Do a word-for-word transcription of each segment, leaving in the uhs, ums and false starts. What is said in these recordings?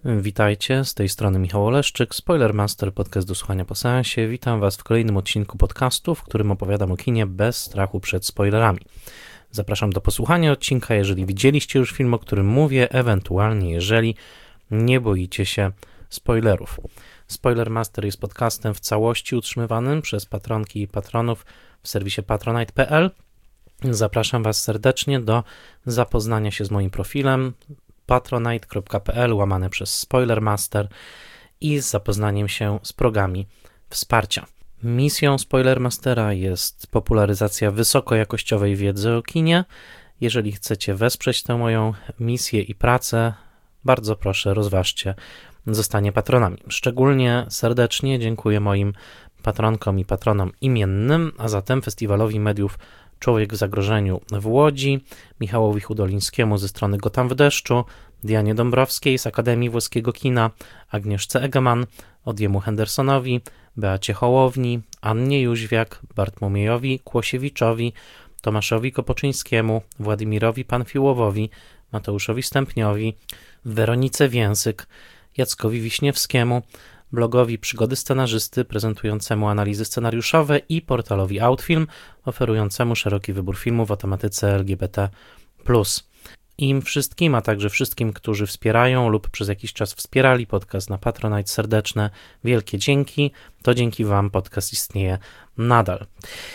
Witajcie, z tej strony Michał Oleszczyk, Spoilermaster, podcast do słuchania po seansie. Witam Was w kolejnym odcinku podcastu, w którym opowiadam o kinie bez strachu przed spoilerami. Zapraszam do posłuchania odcinka, jeżeli widzieliście już film, o którym mówię, ewentualnie jeżeli nie boicie się spoilerów. Spoilermaster jest podcastem w całości utrzymywanym przez patronki i patronów w serwisie patronite kropka p l. Zapraszam Was serdecznie do zapoznania się z moim profilem patronite kropka p l łamane przez Spoilermaster i z zapoznaniem się z progami wsparcia. Misją Spoilermastera jest popularyzacja wysokojakościowej wiedzy o kinie. Jeżeli chcecie wesprzeć tę moją misję i pracę, bardzo proszę, rozważcie zostanie patronami. Szczególnie serdecznie dziękuję moim patronkom i patronom imiennym, a zatem Festiwalowi Mediów Człowiek w zagrożeniu w Łodzi, Michałowi Hudolińskiemu ze strony Gotham w deszczu, Dianie Dąbrowskiej z Akademii Włoskiego Kina, Agnieszce Egeman, Odiemu Hendersonowi, Beacie Hołowni, Annie Jóźwiak, Bartłomiejowi Kłosiewiczowi, Tomaszowi Kopoczyńskiemu, Władimirowi Panfiłowowi, Mateuszowi Stępniowi, Weronice Więsyk, Jackowi Wiśniewskiemu, blogowi Przygody Scenarzysty prezentującemu analizy scenariuszowe i portalowi Outfilm oferującemu szeroki wybór filmów o tematyce L G B T plus. Im wszystkim, a także wszystkim, którzy wspierają lub przez jakiś czas wspierali podcast na Patronite, serdeczne, wielkie dzięki. To dzięki Wam podcast istnieje nadal.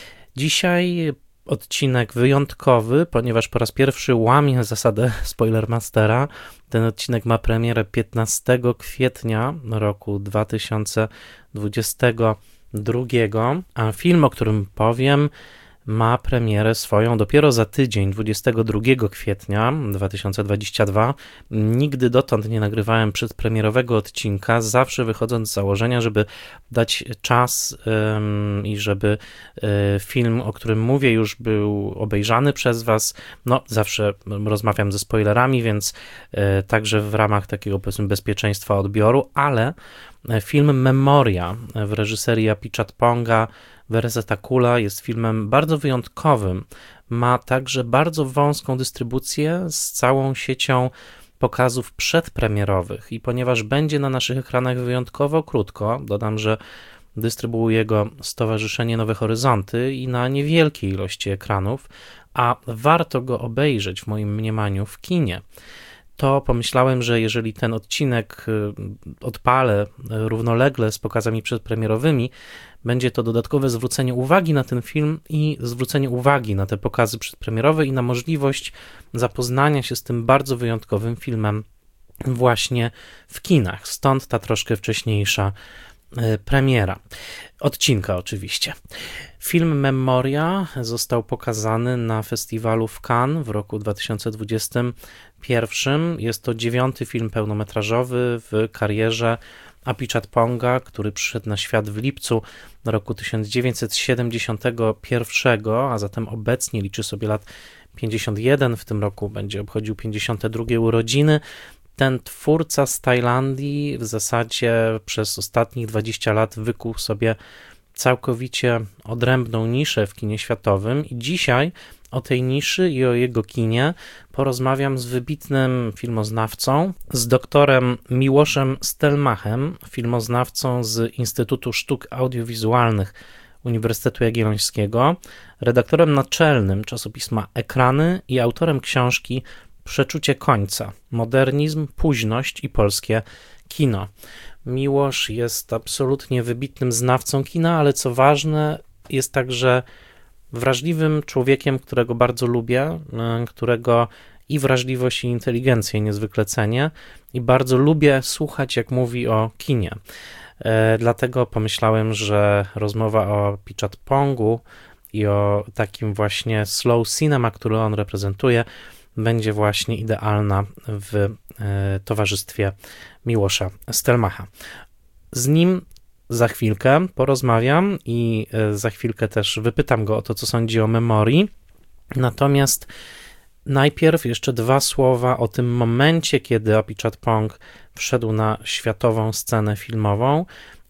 Dzisiaj odcinek wyjątkowy, ponieważ po raz pierwszy łamię zasadę Spoilermastera. Ten odcinek ma premierę piętnastego kwietnia roku dwa tysiące dwudziestego drugiego, a film, o którym powiem, ma premierę swoją dopiero za tydzień, dwudziestego drugiego kwietnia dwa tysiące dwudziestego drugiego. Nigdy dotąd nie nagrywałem przedpremierowego odcinka, zawsze wychodząc z założenia, żeby dać czas ym, i żeby y, film, o którym mówię, już był obejrzany przez Was. No, zawsze rozmawiam ze spoilerami, więc y, także w ramach takiego, powiedzmy, bezpieczeństwa odbioru, ale film Memoria w reżyserii Apichatponga Weerasethakula jest filmem bardzo wyjątkowym. Ma także bardzo wąską dystrybucję z całą siecią pokazów przedpremierowych i ponieważ będzie na naszych ekranach wyjątkowo krótko, dodam, że dystrybuuje go Stowarzyszenie Nowe Horyzonty i na niewielkiej ilości ekranów, a warto go obejrzeć w moim mniemaniu w kinie, to pomyślałem, że jeżeli ten odcinek odpalę równolegle z pokazami przedpremierowymi, będzie to dodatkowe zwrócenie uwagi na ten film i zwrócenie uwagi na te pokazy przedpremierowe i na możliwość zapoznania się z tym bardzo wyjątkowym filmem właśnie w kinach. Stąd ta troszkę wcześniejsza premiera. Odcinka oczywiście. Film Memoria został pokazany na festiwalu w Cannes w roku dwa tysiące dwudziestym pierwszym. Jest to dziewiąty film pełnometrażowy w karierze Apichatponga, który przyszedł na świat w lipcu roku tysiąc dziewięćset siedemdziesiątego pierwszego, a zatem obecnie liczy sobie lat pięćdziesiąt jeden, w tym roku będzie obchodził pięćdziesiąte drugie urodziny. Ten twórca z Tajlandii w zasadzie przez ostatnich dwadzieścia lat wykuł sobie całkowicie odrębną niszę w kinie światowym i dzisiaj o tej niszy i o jego kinie porozmawiam z wybitnym filmoznawcą, z doktorem Miłoszem Stelmachem, filmoznawcą z Instytutu Sztuk Audiowizualnych Uniwersytetu Jagiellońskiego, redaktorem naczelnym czasopisma Ekrany i autorem książki Przeczucie końca. Modernizm, późność i polskie kino. Miłosz jest absolutnie wybitnym znawcą kina, ale co ważne, jest także wrażliwym człowiekiem, którego bardzo lubię, którego i wrażliwość, i inteligencję niezwykle cenię i bardzo lubię słuchać, jak mówi o kinie. Dlatego pomyślałem, że rozmowa o Apichatpongu i o takim właśnie slow cinema, który on reprezentuje, będzie właśnie idealna w towarzystwie Miłosza Stelmacha. Z nim za chwilkę porozmawiam i za chwilkę też wypytam go o to, co sądzi o Memorii. Natomiast najpierw jeszcze dwa słowa o tym momencie, kiedy Apichatpong wszedł na światową scenę filmową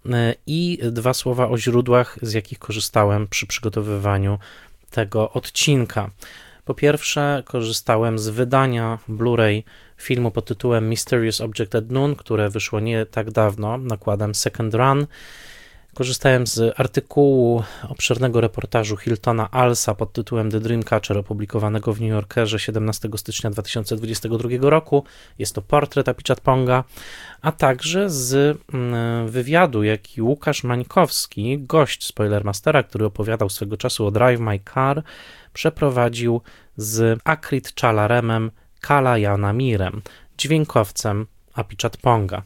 i dwa słowa o źródłach, z jakich korzystałem przy przygotowywaniu tego odcinka. Po pierwsze, korzystałem z wydania Blu-ray filmu pod tytułem Mysterious Object at Noon, które wyszło nie tak dawno nakładem Second Run. Korzystałem z artykułu obszernego reportażu Hiltona Alsa pod tytułem The Dreamcatcher, opublikowanego w New Yorkerze siedemnastego stycznia dwa tysiące dwudziestego drugiego roku. Jest to portret Apichatponga, a także z wywiadu, jaki Łukasz Mańkowski, gość Spoilermastera, który opowiadał swego czasu o Drive My Car, przeprowadził z Akrit Chalaremem Kalajanamirem, dźwiękowcem Apichatponga.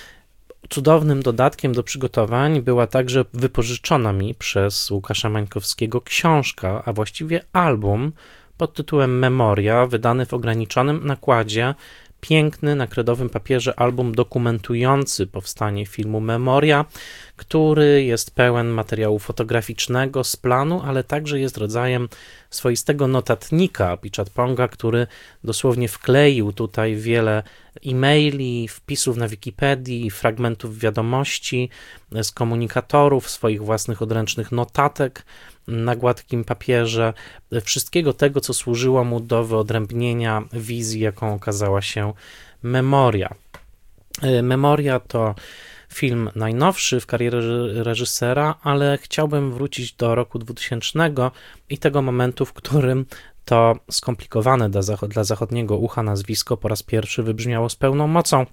Cudownym dodatkiem do przygotowań była także wypożyczona mi przez Łukasza Mańkowskiego książka, a właściwie album pod tytułem Memoria, wydany w ograniczonym nakładzie, piękny na kredowym papierze album dokumentujący powstanie filmu Memoria, który jest pełen materiału fotograficznego z planu, ale także jest rodzajem swoistego notatnika Apichatponga, który dosłownie wkleił tutaj wiele e-maili, wpisów na Wikipedii, fragmentów wiadomości z komunikatorów, swoich własnych odręcznych notatek na gładkim papierze, wszystkiego tego, co służyło mu do wyodrębnienia wizji, jaką okazała się Memoria. Memoria to film najnowszy w karierze reżysera, ale chciałbym wrócić do roku dwutysięcznego i tego momentu, w którym to skomplikowane dla, zachod- dla zachodniego ucha nazwisko po raz pierwszy wybrzmiało z pełną mocą,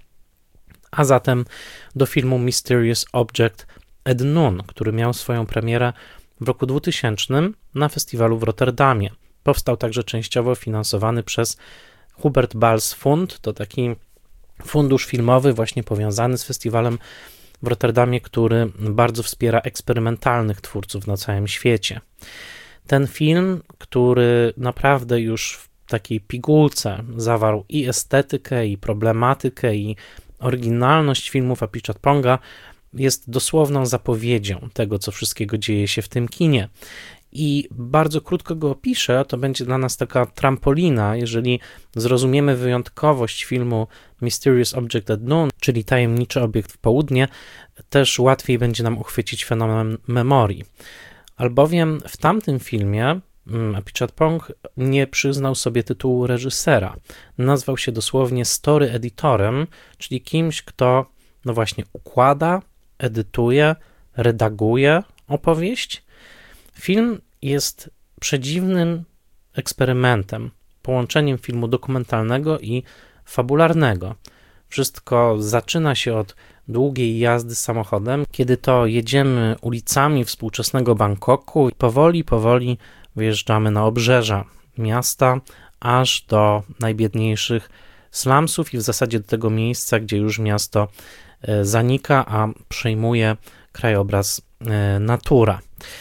a zatem do filmu Mysterious Object at Noon, który miał swoją premierę w roku dwutysięcznym na festiwalu w Rotterdamie. Powstał także częściowo finansowany przez Hubert Bals Fund, to taki fundusz filmowy właśnie powiązany z festiwalem w Rotterdamie, który bardzo wspiera eksperymentalnych twórców na całym świecie. Ten film, który naprawdę już w takiej pigułce zawarł i estetykę, i problematykę, i oryginalność filmów Apichatponga, jest dosłowną zapowiedzią tego, co wszystkiego dzieje się w tym kinie. I bardzo krótko go opiszę, to będzie dla nas taka trampolina, jeżeli zrozumiemy wyjątkowość filmu Mysterious Object at Noon, czyli Tajemniczy Obiekt w Południe, też łatwiej będzie nam uchwycić fenomen memorii. Albowiem w tamtym filmie Apichatpong nie przyznał sobie tytułu reżysera. Nazwał się dosłownie story editorem, czyli kimś, kto no właśnie układa, edytuje, redaguje opowieść. Film jest przedziwnym eksperymentem, połączeniem filmu dokumentalnego i fabularnego. Wszystko zaczyna się od długiej jazdy samochodem, kiedy to jedziemy ulicami współczesnego Bangkoku i powoli, powoli wyjeżdżamy na obrzeża miasta, aż do najbiedniejszych slumsów i w zasadzie do tego miejsca, gdzie już miasto zanika, a przejmuje krajobraz natura.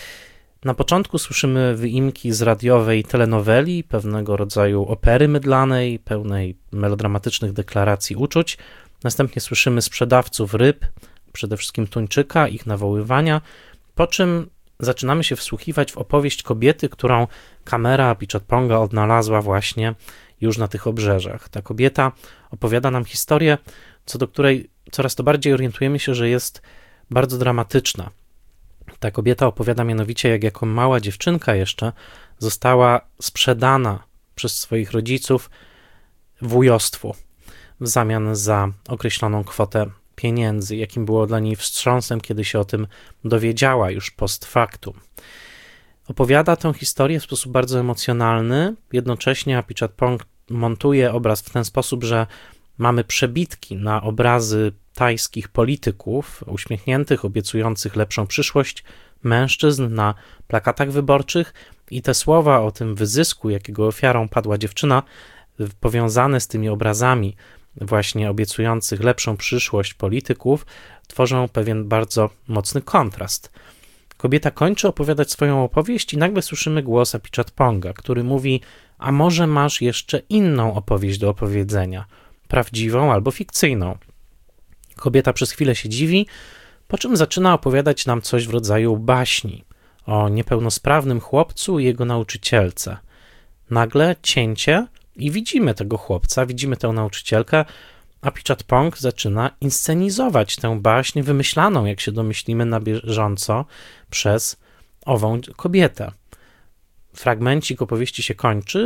Na początku słyszymy wyimki z radiowej telenoweli, pewnego rodzaju opery mydlanej, pełnej melodramatycznych deklaracji uczuć. Następnie słyszymy sprzedawców ryb, przede wszystkim tuńczyka, ich nawoływania, po czym zaczynamy się wsłuchiwać w opowieść kobiety, którą kamera Apichatponga odnalazła właśnie już na tych obrzeżach. Ta kobieta opowiada nam historię, co do której coraz to bardziej orientujemy się, że jest bardzo dramatyczna. Ta kobieta opowiada mianowicie, jak jako mała dziewczynka jeszcze została sprzedana przez swoich rodziców wujostwu w zamian za określoną kwotę pieniędzy, jakim było dla niej wstrząsem, kiedy się o tym dowiedziała już post factum. Opowiada tę historię w sposób bardzo emocjonalny, jednocześnie Apichatpong montuje obraz w ten sposób, że mamy przebitki na obrazy tajskich polityków, uśmiechniętych, obiecujących lepszą przyszłość, mężczyzn na plakatach wyborczych i te słowa o tym wyzysku, jakiego ofiarą padła dziewczyna, powiązane z tymi obrazami właśnie obiecujących lepszą przyszłość polityków, tworzą pewien bardzo mocny kontrast. Kobieta kończy opowiadać swoją opowieść i nagle słyszymy głos Apichatponga, który mówi: a może masz jeszcze inną opowieść do opowiedzenia, prawdziwą albo fikcyjną. Kobieta przez chwilę się dziwi, po czym zaczyna opowiadać nam coś w rodzaju baśni o niepełnosprawnym chłopcu i jego nauczycielce. Nagle cięcie i widzimy tego chłopca, widzimy tę nauczycielkę. Apichatpong zaczyna inscenizować tę baśń wymyślaną, jak się domyślimy, na bieżąco przez ową kobietę. Fragmencik opowieści się kończy,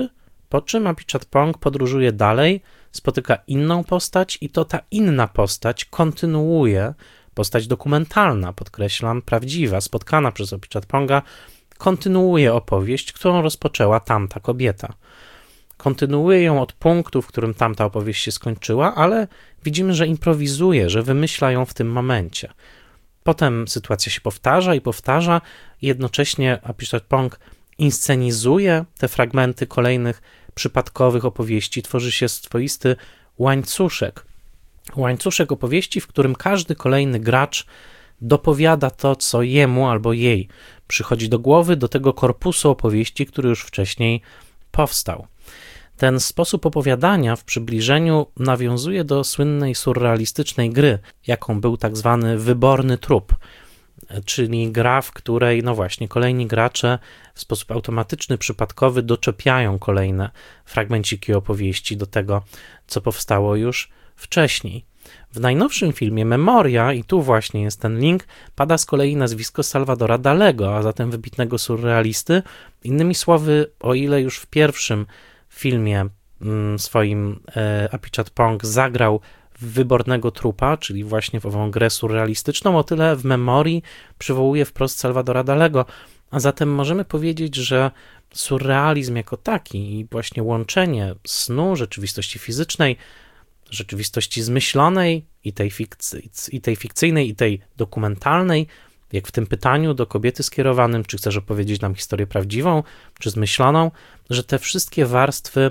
Po czym Apichatpong podróżuje dalej, spotyka inną postać i to ta inna postać kontynuuje, postać dokumentalna, podkreślam, prawdziwa, spotkana przez Apichatponga, kontynuuje opowieść, którą rozpoczęła tamta kobieta. Kontynuuje ją od punktu, w którym tamta opowieść się skończyła, ale widzimy, że improwizuje, że wymyśla ją w tym momencie. Potem sytuacja się powtarza i powtarza i jednocześnie Apichatpong inscenizuje te fragmenty kolejnych przypadkowych opowieści. Tworzy się swoisty łańcuszek. Łańcuszek opowieści, w którym każdy kolejny gracz dopowiada to, co jemu albo jej przychodzi do głowy, do tego korpusu opowieści, który już wcześniej powstał. Ten sposób opowiadania w przybliżeniu nawiązuje do słynnej surrealistycznej gry, jaką był tak zwany wyborny trup, czyli gra, w której no właśnie kolejni gracze w sposób automatyczny, przypadkowy doczepiają kolejne fragmenciki opowieści do tego, co powstało już wcześniej. W najnowszym filmie Memoria, i tu właśnie jest ten link, pada z kolei nazwisko Salvadora Dalego, a zatem wybitnego surrealisty. Innymi słowy, o ile już w pierwszym filmie swoim e, Apichatpong zagrał w wybornego trupa, czyli właśnie w ową grę surrealistyczną, o tyle w Memorii przywołuje wprost Salvadora Dalego, a zatem możemy powiedzieć, że surrealizm jako taki i właśnie łączenie snu, rzeczywistości fizycznej, rzeczywistości zmyślonej i tej, fikcy, i tej fikcyjnej, i tej dokumentalnej, jak w tym pytaniu do kobiety skierowanym, czy chcesz opowiedzieć nam historię prawdziwą, czy zmyśloną, że te wszystkie warstwy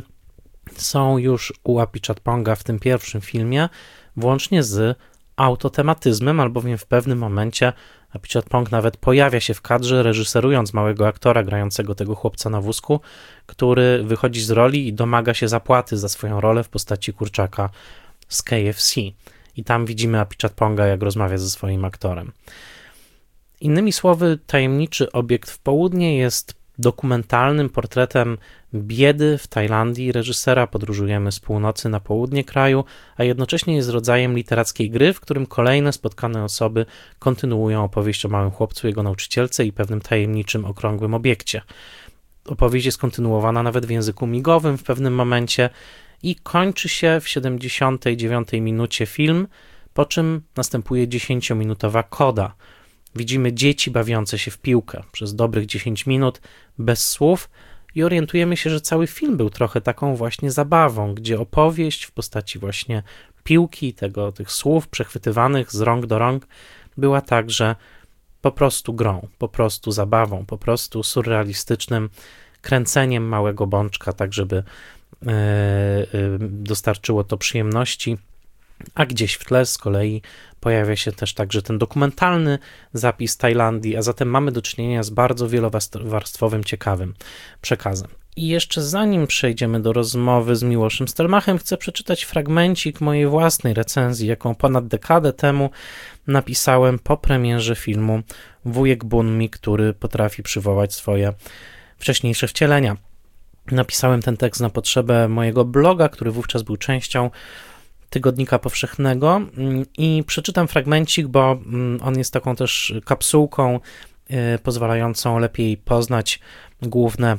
są już u Apichatponga w tym pierwszym filmie, włącznie z autotematyzmem, albowiem w pewnym momencie Apichatpong nawet pojawia się w kadrze, reżyserując małego aktora grającego tego chłopca na wózku, który wychodzi z roli i domaga się zapłaty za swoją rolę w postaci kurczaka z K F C. I tam widzimy Apichatponga, jak rozmawia ze swoim aktorem. Innymi słowy, Tajemniczy obiekt w południe jest dokumentalnym portretem biedy w Tajlandii reżysera. Podróżujemy z północy na południe kraju, a jednocześnie jest rodzajem literackiej gry, w którym kolejne spotkane osoby kontynuują opowieść o małym chłopcu, jego nauczycielce i pewnym tajemniczym, okrągłym obiekcie. Opowieść jest kontynuowana nawet w języku migowym w pewnym momencie i kończy się w siedemdziesiątej dziewiątej minucie film, po czym następuje dziesięciominutowa koda. Widzimy dzieci bawiące się w piłkę przez dobrych dziesięć minut bez słów i orientujemy się, że cały film był trochę taką właśnie zabawą, gdzie opowieść w postaci właśnie piłki, tego, tych słów przechwytywanych z rąk do rąk była także po prostu grą, po prostu zabawą, po prostu surrealistycznym kręceniem małego bączka, tak żeby yy, yy, dostarczyło to przyjemności. A gdzieś w tle z kolei pojawia się też także ten dokumentalny zapis Tajlandii, a zatem mamy do czynienia z bardzo wielowarstwowym, ciekawym przekazem. I jeszcze zanim przejdziemy do rozmowy z Miłoszem Stelmachem, chcę przeczytać fragmencik mojej własnej recenzji, jaką ponad dekadę temu napisałem po premierze filmu Wujek Bunmi, który potrafi przywołać swoje wcześniejsze wcielenia. Napisałem ten tekst na potrzebę mojego bloga, który wówczas był częścią Tygodnika Powszechnego i przeczytam fragmencik, bo on jest taką też kapsułką pozwalającą lepiej poznać główne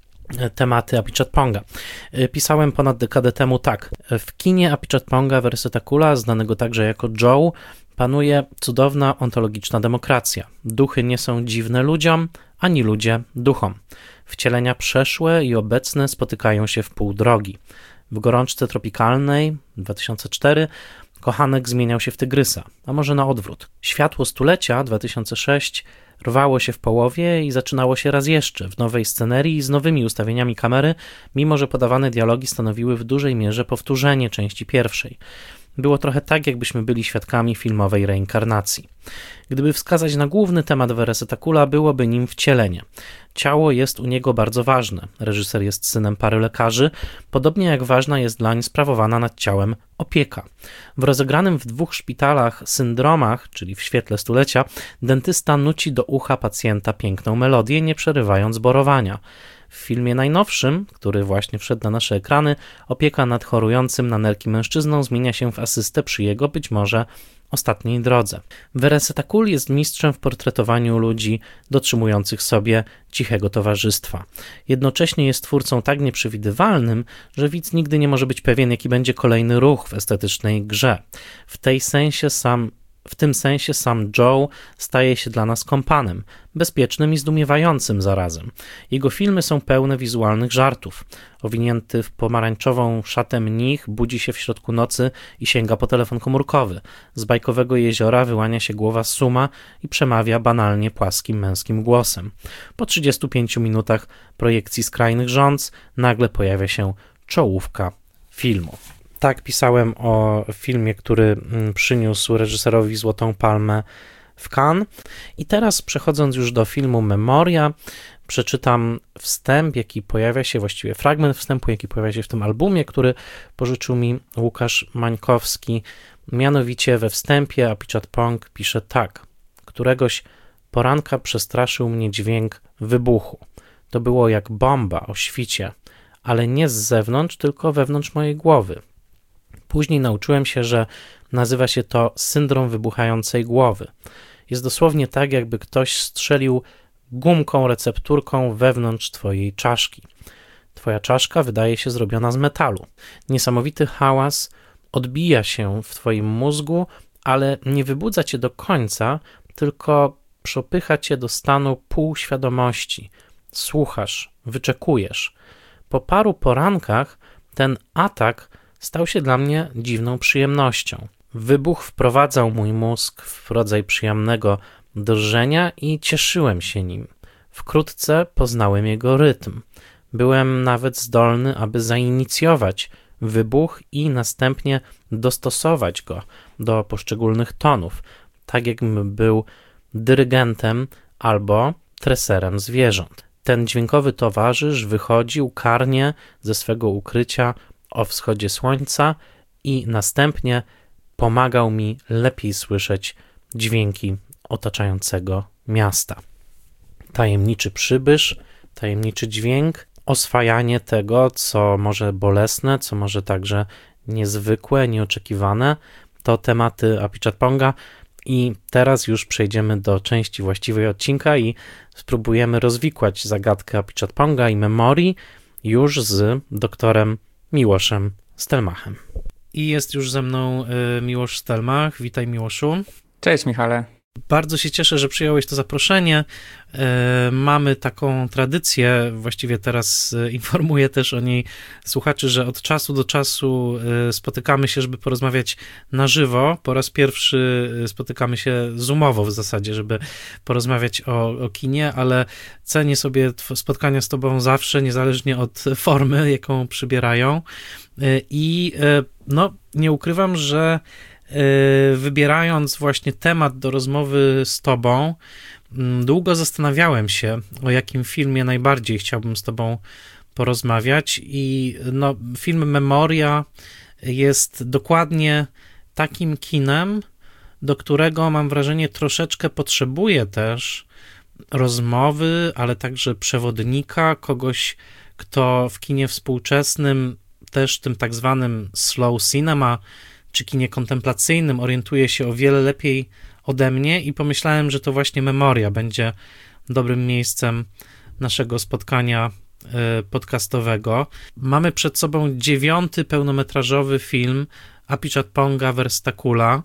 tematy Apichatponga. Pisałem ponad dekadę temu tak. W kinie Apichatponga Versatacula, znanego także jako Joe, panuje cudowna ontologiczna demokracja. Duchy nie są dziwne ludziom, ani ludzie duchom. Wcielenia przeszłe i obecne spotykają się w pół drogi. W Gorączce tropikalnej dwa tysiące cztery kochanek zmieniał się w tygrysa, a może na odwrót. Światło stulecia dwa tysiące sześć rwało się w połowie i zaczynało się raz jeszcze w nowej scenerii z nowymi ustawieniami kamery, mimo że podawane dialogi stanowiły w dużej mierze powtórzenie części pierwszej. Było trochę tak, jakbyśmy byli świadkami filmowej reinkarnacji. Gdyby wskazać na główny temat Versatacula, byłoby nim wcielenie. Ciało jest u niego bardzo ważne. Reżyser jest synem pary lekarzy, podobnie jak ważna jest dlań sprawowana nad ciałem opieka. W rozegranym w dwóch szpitalach syndromach, czyli w świetle stulecia, dentysta nuci do ucha pacjenta piękną melodię, nie przerywając borowania. W filmie najnowszym, który właśnie wszedł na nasze ekrany, opieka nad chorującym na nerki mężczyzną zmienia się w asystę przy jego być może ostatniej drodze. Vereseta Kul jest mistrzem w portretowaniu ludzi dotrzymujących sobie cichego towarzystwa. Jednocześnie jest twórcą tak nieprzewidywalnym, że widz nigdy nie może być pewien, jaki będzie kolejny ruch w estetycznej grze. W tej sensie sam W tym sensie sam Joe staje się dla nas kompanem, bezpiecznym i zdumiewającym zarazem. Jego filmy są pełne wizualnych żartów. Owinięty w pomarańczową szatę mnich budzi się w środku nocy i sięga po telefon komórkowy. Z bajkowego jeziora wyłania się głowa Suma i przemawia banalnie płaskim męskim głosem. Po trzydziestu pięciu minutach projekcji skrajnych rządz nagle pojawia się czołówka filmu. Tak pisałem o filmie, który przyniósł reżyserowi Złotą Palmę w Cannes. I teraz, przechodząc już do filmu Memoria, przeczytam wstęp, jaki pojawia się, właściwie fragment wstępu, jaki pojawia się w tym albumie, który pożyczył mi Łukasz Mańkowski. Mianowicie we wstępie Apichat Pong pisze tak. Któregoś poranka przestraszył mnie dźwięk wybuchu. To było jak bomba o świcie, ale nie z zewnątrz, tylko wewnątrz mojej głowy. Później nauczyłem się, że nazywa się to syndrom wybuchającej głowy. Jest dosłownie tak, jakby ktoś strzelił gumką, recepturką wewnątrz twojej czaszki. Twoja czaszka wydaje się zrobiona z metalu. Niesamowity hałas odbija się w twoim mózgu, ale nie wybudza cię do końca, tylko przepycha cię do stanu półświadomości. Słuchasz, wyczekujesz. Po paru porankach ten atak stał się dla mnie dziwną przyjemnością. Wybuch wprowadzał mój mózg w rodzaj przyjemnego drżenia i cieszyłem się nim. Wkrótce poznałem jego rytm. Byłem nawet zdolny, aby zainicjować wybuch i następnie dostosować go do poszczególnych tonów, tak jakbym był dyrygentem albo treserem zwierząt. Ten dźwiękowy towarzysz wychodził karnie ze swego ukrycia o wschodzie słońca i następnie pomagał mi lepiej słyszeć dźwięki otaczającego miasta. Tajemniczy przybysz, tajemniczy dźwięk, oswajanie tego, co może bolesne, co może także niezwykłe, nieoczekiwane, to tematy Apichat Ponga. I teraz już przejdziemy do części właściwej odcinka i spróbujemy rozwikłać zagadkę Apichat Ponga i Memorii już z doktorem Miłoszem Stelmachem. I jest już ze mną y, Miłosz Stelmach. Witaj, Miłoszu. Cześć, Michale. Bardzo się cieszę, że przyjąłeś to zaproszenie. Y, mamy taką tradycję, właściwie teraz y, informuję też o niej słuchaczy, że od czasu do czasu y, spotykamy się, żeby porozmawiać na żywo. Po raz pierwszy y, spotykamy się zoomowo w zasadzie, żeby porozmawiać o, o kinie, ale cenię sobie spotkania z tobą zawsze, niezależnie od formy, jaką przybierają. Y, I y, no, nie ukrywam, że wybierając właśnie temat do rozmowy z tobą, długo zastanawiałem się, o jakim filmie najbardziej chciałbym z tobą porozmawiać i no, film Memoria jest dokładnie takim kinem, do którego mam wrażenie troszeczkę potrzebuję też rozmowy, ale także przewodnika, kogoś, kto w kinie współczesnym, też tym tak zwanym slow cinema, czy kinie kontemplacyjnym orientuje się o wiele lepiej ode mnie i pomyślałem, że to właśnie Memoria będzie dobrym miejscem naszego spotkania podcastowego. Mamy przed sobą dziewiąty pełnometrażowy film Apichat Ponga Vereseta Kula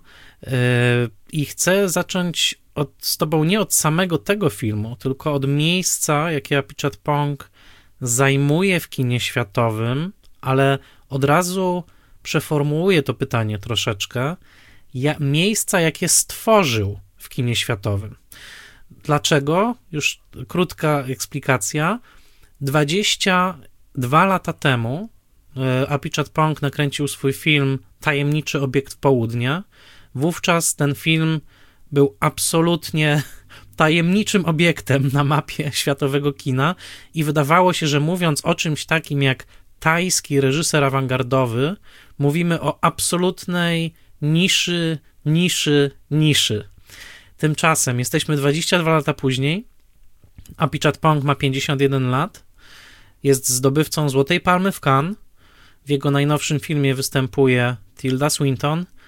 i chcę zacząć od, z tobą nie od samego tego filmu, tylko od miejsca, jakie Apichat Pong zajmuje w kinie światowym, ale od razu przeformułuję to pytanie troszeczkę. Ja, miejsca, jakie stworzył w kinie światowym. Dlaczego? Już krótka eksplikacja. dwadzieścia dwa lata temu Apichat Pong nakręcił swój film Tajemniczy obiekt południa. Wówczas ten film był absolutnie tajemniczym obiektem na mapie światowego kina i wydawało się, że mówiąc o czymś takim jak tajski reżyser awangardowy, mówimy o absolutnej niszy, niszy, niszy. Tymczasem jesteśmy dwadzieścia dwa lata później, Apichat Pong ma pięćdziesiąt jeden lat, jest zdobywcą Złotej Palmy w Cannes, w jego najnowszym filmie występuje Tilda Swinton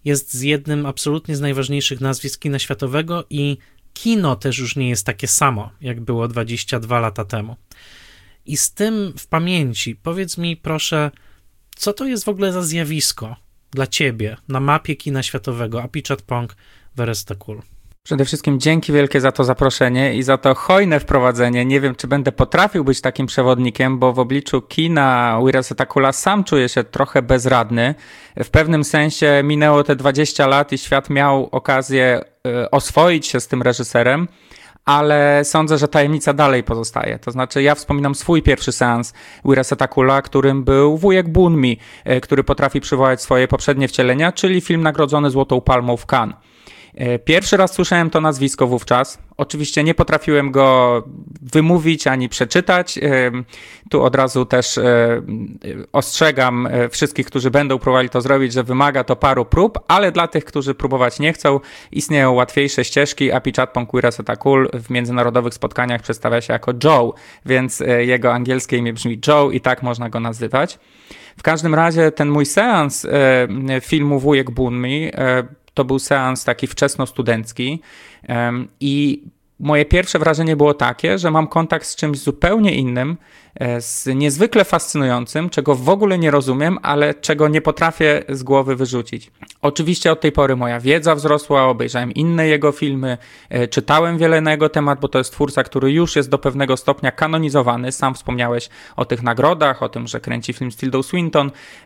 jest z jednym absolutnie z najważniejszych nazwisk kina światowego i kino też już nie jest takie samo, jak było dwadzieścia dwa lata temu. I z tym w pamięci powiedz mi proszę, co to jest w ogóle za zjawisko dla ciebie na mapie kina światowego Apichatpong Where is the Cool? Przede wszystkim dzięki wielkie za to zaproszenie i za to hojne wprowadzenie. Nie wiem, czy będę potrafił być takim przewodnikiem, bo w obliczu kina Weerasetacula sam czuję się trochę bezradny. W pewnym sensie minęło te dwadzieścia lat i świat miał okazję y, oswoić się z tym reżyserem, ale sądzę, że tajemnica dalej pozostaje. To znaczy ja wspominam swój pierwszy seans Weerasetacula, którym był Wujek Bunmi, y, który potrafi przywołać swoje poprzednie wcielenia, czyli film nagrodzony Złotą Palmą w Cannes. Pierwszy raz słyszałem to nazwisko wówczas. Oczywiście nie potrafiłem go wymówić ani przeczytać. Tu od razu też ostrzegam wszystkich, którzy będą próbowali to zrobić, że wymaga to paru prób, ale dla tych, którzy próbować nie chcą, istnieją łatwiejsze ścieżki. Apichatpong Weerasetacul w międzynarodowych spotkaniach przedstawia się jako Joe, więc jego angielskie imię brzmi Joe i tak można go nazywać. W każdym razie ten mój seans filmu Wujek Bunmi to był seans taki wczesnostudencki i moje pierwsze wrażenie było takie, że mam kontakt z czymś zupełnie innym, z niezwykle fascynującym, czego w ogóle nie rozumiem, ale czego nie potrafię z głowy wyrzucić. Oczywiście od tej pory moja wiedza wzrosła, obejrzałem inne jego filmy, czytałem wiele na jego temat, bo to jest twórca, który już jest do pewnego stopnia kanonizowany. Sam wspomniałeś o tych nagrodach, o tym, że kręci film z Tildą Swinton.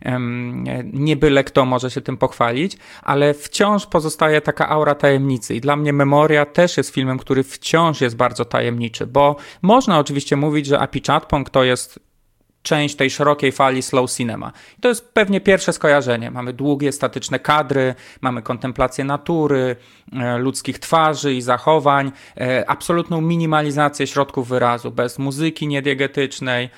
Nie byle kto może się tym pochwalić, ale wciąż pozostaje taka aura tajemnicy i dla mnie Memoria też jest filmem, który wciąż jest bardzo tajemniczy, bo można oczywiście mówić, że Apichatpong to jest część tej szerokiej fali slow cinema. I to jest pewnie pierwsze skojarzenie. Mamy długie, statyczne kadry, mamy kontemplację natury, e, ludzkich twarzy i zachowań, e, absolutną minimalizację środków wyrazu, bez muzyki niediegetycznej.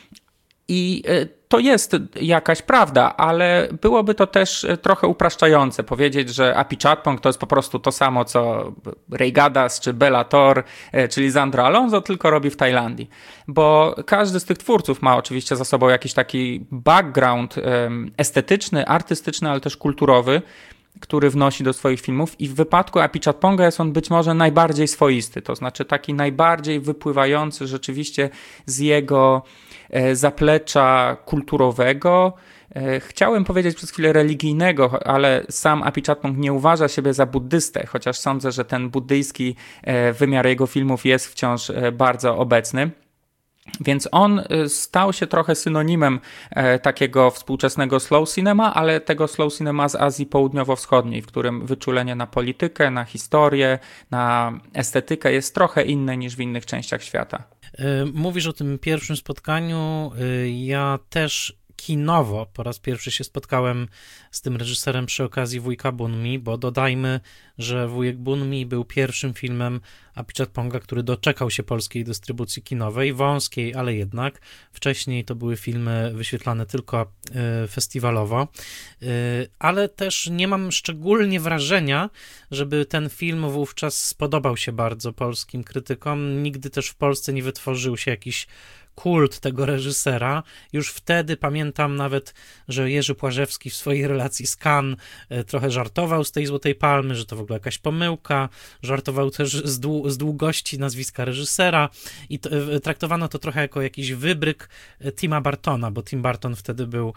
I e, to jest jakaś prawda, ale byłoby to też trochę upraszczające powiedzieć, że Apichatpong to jest po prostu to samo, co Ray Gadas czy Bela Tor, czyli Sandro Alonso, tylko robi w Tajlandii. Bo każdy z tych twórców ma oczywiście za sobą jakiś taki background estetyczny, artystyczny, ale też kulturowy, który wnosi do swoich filmów i w wypadku Apichatponga jest on być może najbardziej swoisty, to znaczy taki najbardziej wypływający rzeczywiście z jego zaplecza kulturowego. Chciałem powiedzieć przez chwilę religijnego, ale sam Apichatpong nie uważa siebie za buddystę, chociaż sądzę, że ten buddyjski wymiar jego filmów jest wciąż bardzo obecny. Więc on stał się trochę synonimem takiego współczesnego slow cinema, ale tego slow cinema z Azji Południowo-Wschodniej, w którym wyczulenie na politykę, na historię, na estetykę jest trochę inne niż w innych częściach świata. Mówisz o tym pierwszym spotkaniu. Ja też kinowo po raz pierwszy się spotkałem z tym reżyserem przy okazji Wujka Bunmi, bo dodajmy, że Wujek Bunmi był pierwszym filmem Apichatponga, który doczekał się polskiej dystrybucji kinowej, wąskiej, ale jednak. Wcześniej to były filmy wyświetlane tylko y, festiwalowo, y, ale też nie mam szczególnie wrażenia, żeby ten film wówczas spodobał się bardzo polskim krytykom. Nigdy też w Polsce nie wytworzył się jakiś kult tego reżysera. Już wtedy pamiętam nawet, że Jerzy Płażewski w swojej relacji z Cannes trochę żartował z tej Złotej Palmy, że to w ogóle jakaś pomyłka. Żartował też z, dłu- z długości nazwiska reżysera i to, traktowano to trochę jako jakiś wybryk Tima Bartona, bo Tim Burton wtedy był,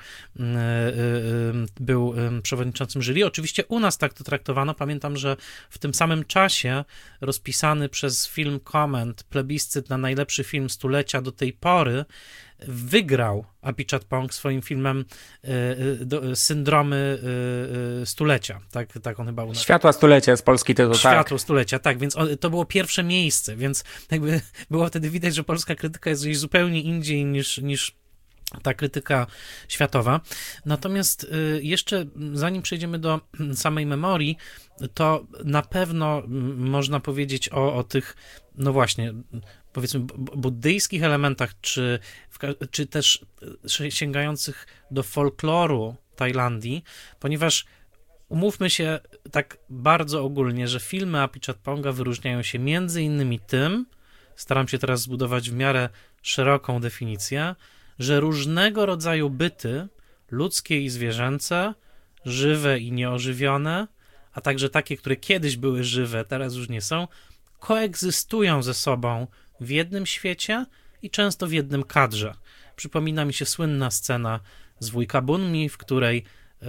był przewodniczącym jury. Oczywiście u nas tak to traktowano. Pamiętam, że w tym samym czasie rozpisany przez Film Comment plebiscyt na najlepszy film stulecia do tej pory wygrał Apichatpong swoim filmem y, y, Syndromy y, y, Stulecia. Tak, tak on chyba u nas. Światła Stulecia jest polski tytuł, tak. Światło Stulecia, tak, więc on, to było pierwsze miejsce, więc jakby było wtedy widać, że polska krytyka jest gdzieś zupełnie indziej niż, niż ta krytyka światowa. Natomiast y, jeszcze zanim przejdziemy do samej Memorii, to na pewno można powiedzieć o, o tych, no właśnie, powiedzmy buddyjskich elementach, czy, czy też sięgających do folkloru Tajlandii, ponieważ umówmy się tak bardzo ogólnie, że filmy Apichatponga wyróżniają się między innymi tym, staram się teraz zbudować w miarę szeroką definicję, że różnego rodzaju byty, ludzkie i zwierzęce, żywe i nieożywione, a także takie, które kiedyś były żywe, teraz już nie są, koegzystują ze sobą w jednym świecie i często w jednym kadrze. Przypomina mi się słynna scena z Wujka Bunmi, w której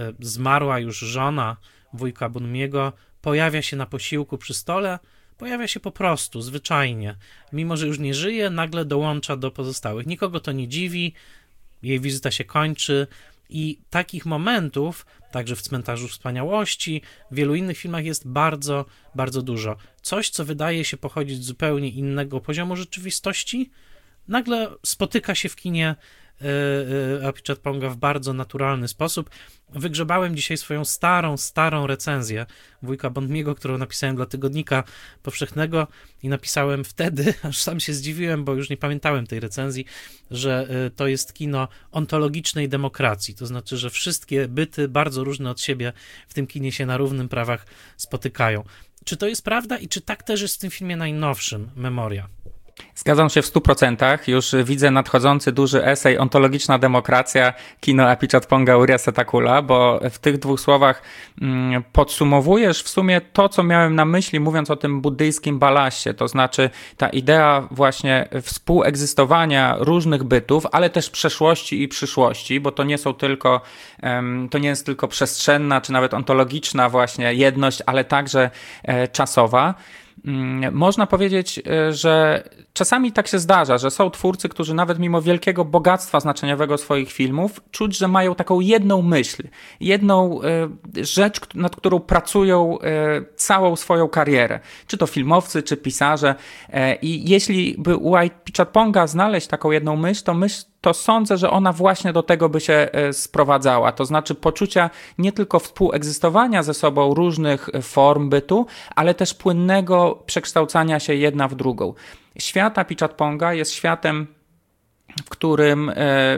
zmarła już żona Wujka Bunmiego pojawia się na posiłku przy stole, pojawia się po prostu, zwyczajnie. Mimo że już nie żyje, nagle dołącza do pozostałych. Nikogo to nie dziwi, jej wizyta się kończy i takich momentów, także w Cmentarzu Wspaniałości, w wielu innych filmach jest bardzo, bardzo dużo. Coś, co wydaje się pochodzić z zupełnie innego poziomu rzeczywistości, nagle spotyka się w kinie Apichatponga w bardzo naturalny sposób. Wygrzebałem dzisiaj swoją starą, starą recenzję Wujka Bunmiego, którą napisałem dla Tygodnika Powszechnego i napisałem wtedy, aż sam się zdziwiłem, bo już nie pamiętałem tej recenzji, że to jest kino ontologicznej demokracji, to znaczy, że wszystkie byty bardzo różne od siebie w tym kinie się na równych prawach spotykają. Czy to jest prawda i czy tak też jest w tym filmie najnowszym, Memoria? Zgadzam się w stu procentach. Już widzę nadchodzący duży esej Ontologiczna demokracja, kino Apichatponga Uriah Setakula, bo w tych dwóch słowach mm, podsumowujesz w sumie to, co miałem na myśli, mówiąc o tym buddyjskim balaście, to znaczy ta idea właśnie współegzystowania różnych bytów, ale też przeszłości i przyszłości, bo to nie są tylko, um, to nie jest tylko przestrzenna, czy nawet ontologiczna właśnie jedność, ale także e, czasowa. Można powiedzieć, że czasami tak się zdarza, że są twórcy, którzy nawet mimo wielkiego bogactwa znaczeniowego swoich filmów czuć, że mają taką jedną myśl, jedną rzecz, nad którą pracują całą swoją karierę. Czy to filmowcy, czy pisarze. I jeśli by u Apichatponga znaleźć taką jedną myśl, to myśl to sądzę, że ona właśnie do tego by się sprowadzała. To znaczy poczucia nie tylko współegzystowania ze sobą różnych form bytu, ale też płynnego przekształcania się jedna w drugą. Świat Apichatponga jest światem, w którym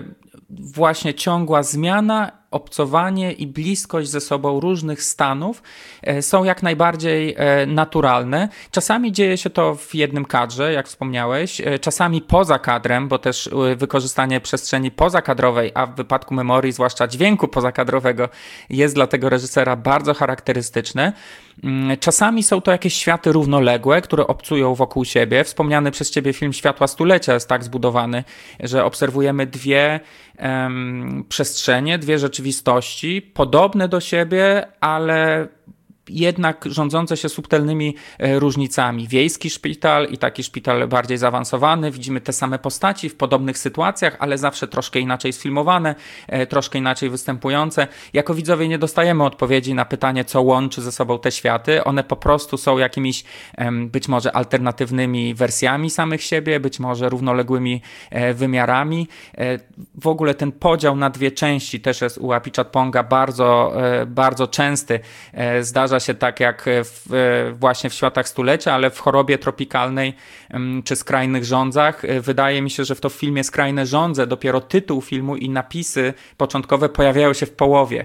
właśnie ciągła zmiana, obcowanie i bliskość ze sobą różnych stanów są jak najbardziej naturalne. Czasami dzieje się to w jednym kadrze, jak wspomniałeś, czasami poza kadrem, bo też wykorzystanie przestrzeni pozakadrowej, a w wypadku Memorii zwłaszcza dźwięku pozakadrowego jest dla tego reżysera bardzo charakterystyczne. Czasami są to jakieś światy równoległe, które obcują wokół siebie. Wspomniany przez ciebie film Światła Stulecia jest tak zbudowany, że obserwujemy dwie um, przestrzenie, dwie rzeczywistości, podobne do siebie, ale jednak rządzące się subtelnymi różnicami. Wiejski szpital i taki szpital bardziej zaawansowany. Widzimy te same postaci w podobnych sytuacjach, ale zawsze troszkę inaczej sfilmowane, troszkę inaczej występujące. Jako widzowie nie dostajemy odpowiedzi na pytanie, co łączy ze sobą te światy. One po prostu są jakimiś być może alternatywnymi wersjami samych siebie, być może równoległymi wymiarami. W ogóle ten podział na dwie części też jest u Apichatponga bardzo, bardzo częsty. Zdarza się tak jak w, właśnie w Światach Stulecia, ale w Chorobie tropikalnej czy Skrajnych rządzach. Wydaje mi się, że w to w filmie Skrajne rządze dopiero tytuł filmu i napisy początkowe pojawiają się w połowie.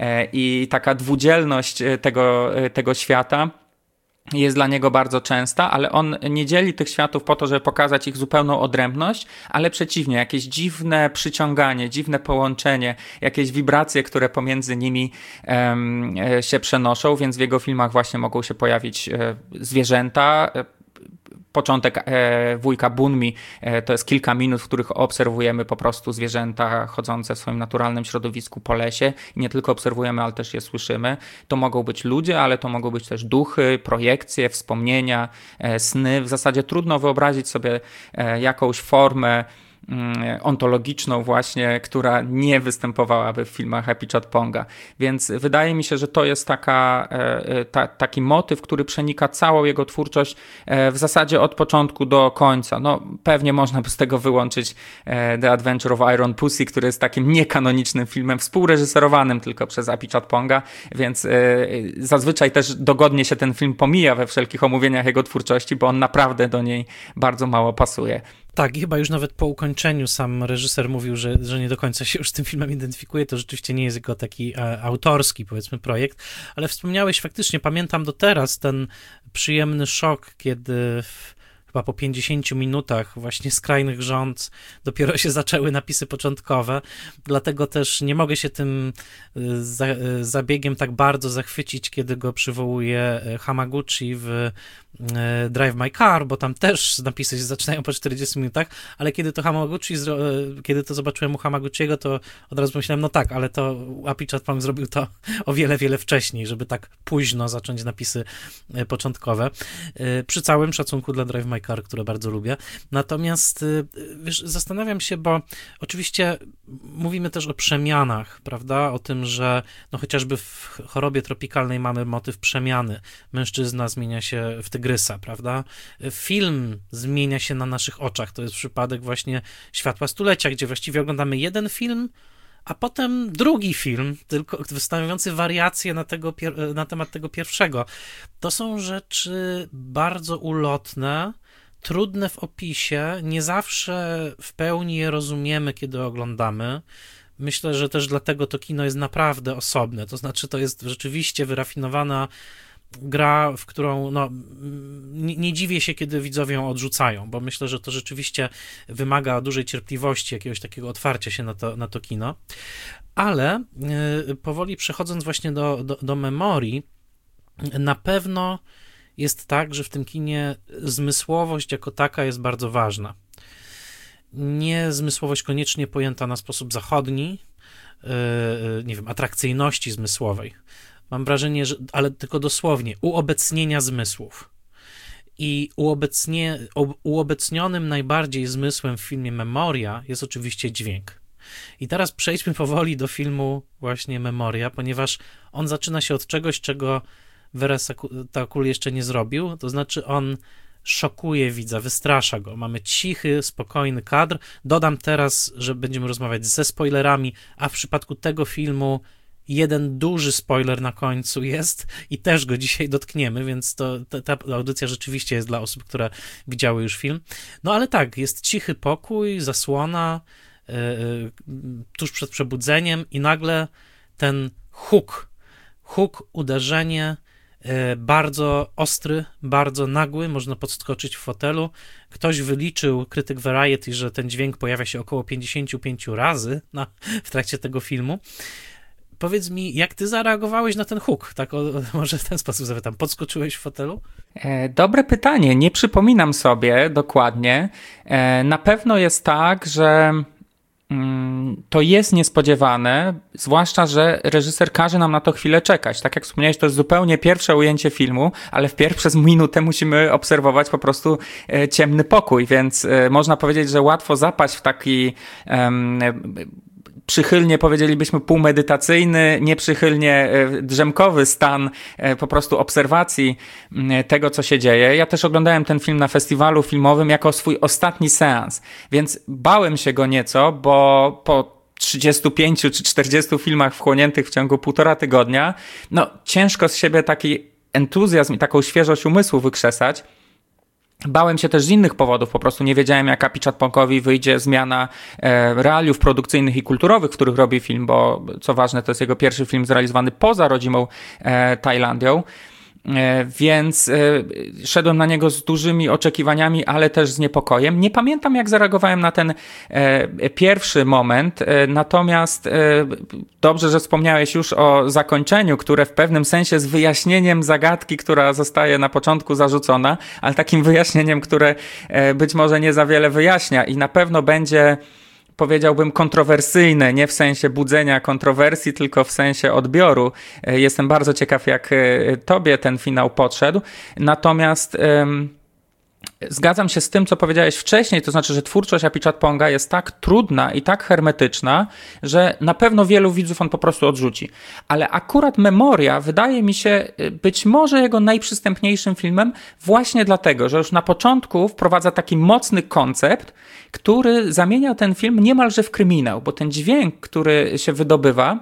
I taka dwudzielność tego, tego świata jest dla niego bardzo częsta, ale on nie dzieli tych światów po to, żeby pokazać ich zupełną odrębność, ale przeciwnie, jakieś dziwne przyciąganie, dziwne połączenie, jakieś wibracje, które pomiędzy nimi um, się przenoszą, więc w jego filmach właśnie mogą się pojawić e, zwierzęta. Początek e, Wujka Bunmi e, to jest kilka minut, w których obserwujemy po prostu zwierzęta chodzące w swoim naturalnym środowisku po lesie. I nie tylko obserwujemy, ale też je słyszymy. To mogą być ludzie, ale to mogą być też duchy, projekcje, wspomnienia, e, sny. W zasadzie trudno wyobrazić sobie e, jakąś formę ontologiczną właśnie, która nie występowałaby w filmach Apichatponga. Więc wydaje mi się, że to jest taka, ta, taki motyw, który przenika całą jego twórczość w zasadzie od początku do końca. No, pewnie można by z tego wyłączyć The Adventure of Iron Pussy, który jest takim niekanonicznym filmem, współreżyserowanym tylko przez Apichatponga, więc zazwyczaj też dogodnie się ten film pomija we wszelkich omówieniach jego twórczości, bo on naprawdę do niej bardzo mało pasuje. Tak, i chyba już nawet po ukończeniu sam reżyser mówił, że, że nie do końca się już z tym filmem identyfikuje. To rzeczywiście nie jest jego taki e, autorski, powiedzmy, projekt, ale wspomniałeś faktycznie, pamiętam do teraz ten przyjemny szok, kiedy w, chyba po pięćdziesięciu minutach właśnie skrajnych rząd dopiero się zaczęły napisy początkowe, dlatego też nie mogę się tym za, zabiegiem tak bardzo zachwycić, kiedy go przywołuje Hamaguchi w Drive My Car, bo tam też napisy się zaczynają po czterdziestu minutach, ale kiedy to Hamaguchi, kiedy to zobaczyłem u Hamaguchiego, to od razu pomyślałem, no tak, ale to Apichatpong zrobił to o wiele, wiele wcześniej, żeby tak późno zacząć napisy początkowe. Przy całym szacunku dla Drive My Car, które bardzo lubię. Natomiast wiesz, zastanawiam się, bo oczywiście mówimy też o przemianach, prawda? O tym, że no chociażby w Chorobie tropikalnej mamy motyw przemiany. Mężczyzna zmienia się w tygrysa, prawda? Film zmienia się na naszych oczach. To jest przypadek właśnie Światła Stulecia, gdzie właściwie oglądamy jeden film, a potem drugi film, tylko stanowiący wariacje na, tego, na temat tego pierwszego. To są rzeczy bardzo ulotne, trudne w opisie, nie zawsze w pełni je rozumiemy, kiedy oglądamy. Myślę, że też dlatego to kino jest naprawdę osobne, to znaczy to jest rzeczywiście wyrafinowana gra, w którą no, nie, nie dziwię się, kiedy widzowie ją odrzucają, bo myślę, że to rzeczywiście wymaga dużej cierpliwości, jakiegoś takiego otwarcia się na to, na to kino, ale yy, powoli przechodząc właśnie do, do, do memorii, na pewno jest tak, że w tym kinie zmysłowość jako taka jest bardzo ważna. Nie zmysłowość koniecznie pojęta na sposób zachodni, yy, nie wiem, atrakcyjności zmysłowej. Mam wrażenie, że, ale tylko dosłownie, uobecnienia zmysłów. I uobecnie, uobecnionym najbardziej zmysłem w filmie Memoria jest oczywiście dźwięk. I teraz przejdźmy powoli do filmu właśnie Memoria, ponieważ on zaczyna się od czegoś, czego Takul jeszcze nie zrobił, to znaczy on szokuje widza, wystrasza go. Mamy cichy, spokojny kadr. Dodam teraz, że będziemy rozmawiać ze spoilerami, a w przypadku tego filmu jeden duży spoiler na końcu jest i też go dzisiaj dotkniemy, więc to, ta, ta audycja rzeczywiście jest dla osób, które widziały już film. No ale tak, jest cichy pokój, zasłona, yy, yy, tuż przed przebudzeniem i nagle ten huk, huk, uderzenie, yy, bardzo ostry, bardzo nagły, można podskoczyć w fotelu. Ktoś wyliczył, krytyk Variety, że ten dźwięk pojawia się około pięćdziesiąt pięć razy na, w trakcie tego filmu. Powiedz mi, jak ty zareagowałeś na ten huk? Tak, o, może w ten sposób zapytam. Podskoczyłeś w fotelu? E, dobre pytanie. Nie przypominam sobie dokładnie. E, na pewno jest tak, że mm, to jest niespodziewane, zwłaszcza, że reżyser każe nam na to chwilę czekać. Tak jak wspomniałeś, to jest zupełnie pierwsze ujęcie filmu, ale wpierw przez minutę musimy obserwować po prostu e, ciemny pokój, więc e, można powiedzieć, że łatwo zapaść w taki e, przychylnie powiedzielibyśmy półmedytacyjny, nieprzychylnie drzemkowy stan po prostu obserwacji tego, co się dzieje. Ja też oglądałem ten film na festiwalu filmowym jako swój ostatni seans, więc bałem się go nieco, bo po trzydziestu pięciu czy czterdziestu filmach wchłoniętych w ciągu półtora tygodnia, no ciężko z siebie taki entuzjazm i taką świeżość umysłu wykrzesać. Bałem się też z innych powodów, po prostu nie wiedziałem, jak Apichatpongowi wyjdzie zmiana e, realiów produkcyjnych i kulturowych, w których robi film, bo co ważne, to jest jego pierwszy film zrealizowany poza rodzimą e, Tajlandią. Więc szedłem na niego z dużymi oczekiwaniami, ale też z niepokojem. Nie pamiętam, jak zareagowałem na ten pierwszy moment, natomiast dobrze, że wspomniałeś już o zakończeniu, które w pewnym sensie jest wyjaśnieniem zagadki, która zostaje na początku zarzucona, ale takim wyjaśnieniem, które być może nie za wiele wyjaśnia i na pewno będzie, powiedziałbym, kontrowersyjne, nie w sensie budzenia kontrowersji, tylko w sensie odbioru. Jestem bardzo ciekaw, jak tobie ten finał podszedł. Natomiast ym, zgadzam się z tym, co powiedziałeś wcześniej, to znaczy, że twórczość Apichatponga jest tak trudna i tak hermetyczna, że na pewno wielu widzów on po prostu odrzuci. Ale akurat Memoria wydaje mi się być może jego najprzystępniejszym filmem właśnie dlatego, że już na początku wprowadza taki mocny koncept, który zamienia ten film niemalże w kryminał, bo ten dźwięk, który się wydobywa,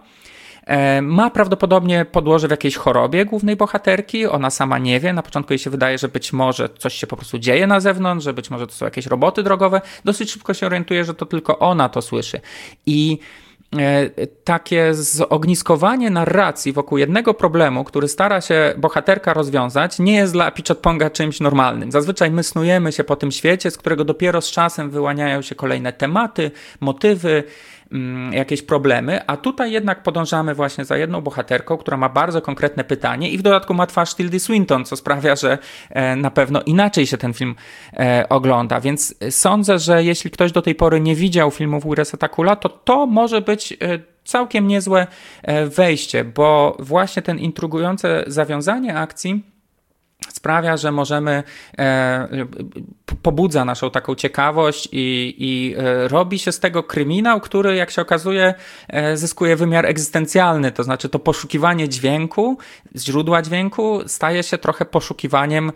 ma prawdopodobnie podłoże w jakiejś chorobie głównej bohaterki, ona sama nie wie, na początku jej się wydaje, że być może coś się po prostu dzieje na zewnątrz, że być może to są jakieś roboty drogowe, dosyć szybko się orientuje, że to tylko ona to słyszy. I takie zogniskowanie narracji wokół jednego problemu, który stara się bohaterka rozwiązać, nie jest dla Apichatponga czymś normalnym. Zazwyczaj my snujemy się po tym świecie, z którego dopiero z czasem wyłaniają się kolejne tematy, motywy, jakieś problemy, a tutaj jednak podążamy właśnie za jedną bohaterką, która ma bardzo konkretne pytanie i w dodatku ma twarz Tildy Swinton, co sprawia, że na pewno inaczej się ten film ogląda, więc sądzę, że jeśli ktoś do tej pory nie widział filmów Wiresa Takula, to to może być całkiem niezłe wejście, bo właśnie ten intrygujące zawiązanie akcji sprawia, że możemy, e, pobudza naszą taką ciekawość i, i e, robi się z tego kryminał, który jak się okazuje e, zyskuje wymiar egzystencjalny, to znaczy to poszukiwanie dźwięku, źródła dźwięku staje się trochę poszukiwaniem,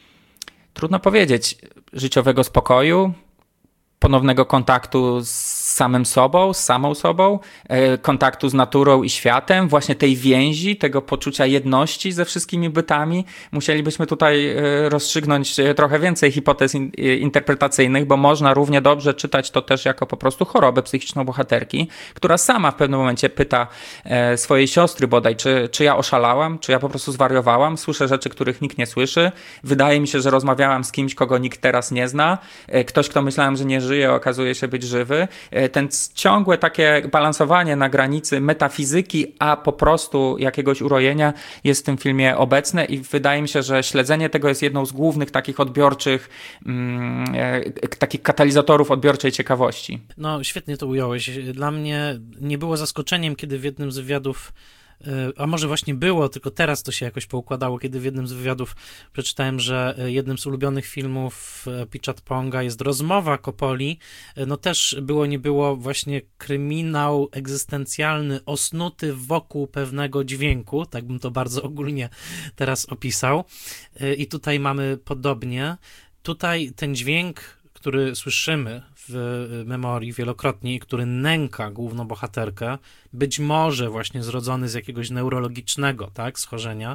trudno powiedzieć, życiowego spokoju, ponownego kontaktu z samym sobą, z samą sobą, kontaktu z naturą i światem, właśnie tej więzi, tego poczucia jedności ze wszystkimi bytami. Musielibyśmy tutaj rozstrzygnąć trochę więcej hipotez interpretacyjnych, bo można równie dobrze czytać to też jako po prostu chorobę psychiczną bohaterki, która sama w pewnym momencie pyta swojej siostry bodaj, czy, czy ja oszalałam, czy ja po prostu zwariowałam, słyszę rzeczy, których nikt nie słyszy, wydaje mi się, że rozmawiałam z kimś, kogo nikt teraz nie zna, ktoś, kto myślałem, że nie żyje, okazuje się być żywy. Ten ciągłe takie balansowanie na granicy metafizyki, a po prostu jakiegoś urojenia jest w tym filmie obecne i wydaje mi się, że śledzenie tego jest jedną z głównych takich odbiorczych, mm, takich katalizatorów odbiorczej ciekawości. No, świetnie to ująłeś. Dla mnie nie było zaskoczeniem, kiedy w jednym z wywiadów, a może właśnie było, tylko teraz to się jakoś poukładało, kiedy w jednym z wywiadów przeczytałem, że jednym z ulubionych filmów Apichatponga jest Rozmowa Coppoli. No też było, nie było właśnie kryminał egzystencjalny osnuty wokół pewnego dźwięku, tak bym to bardzo ogólnie teraz opisał. I tutaj mamy podobnie. Tutaj ten dźwięk, który słyszymy w memorii wielokrotnie i który nęka główną bohaterkę, być może właśnie zrodzony z jakiegoś neurologicznego, tak, schorzenia,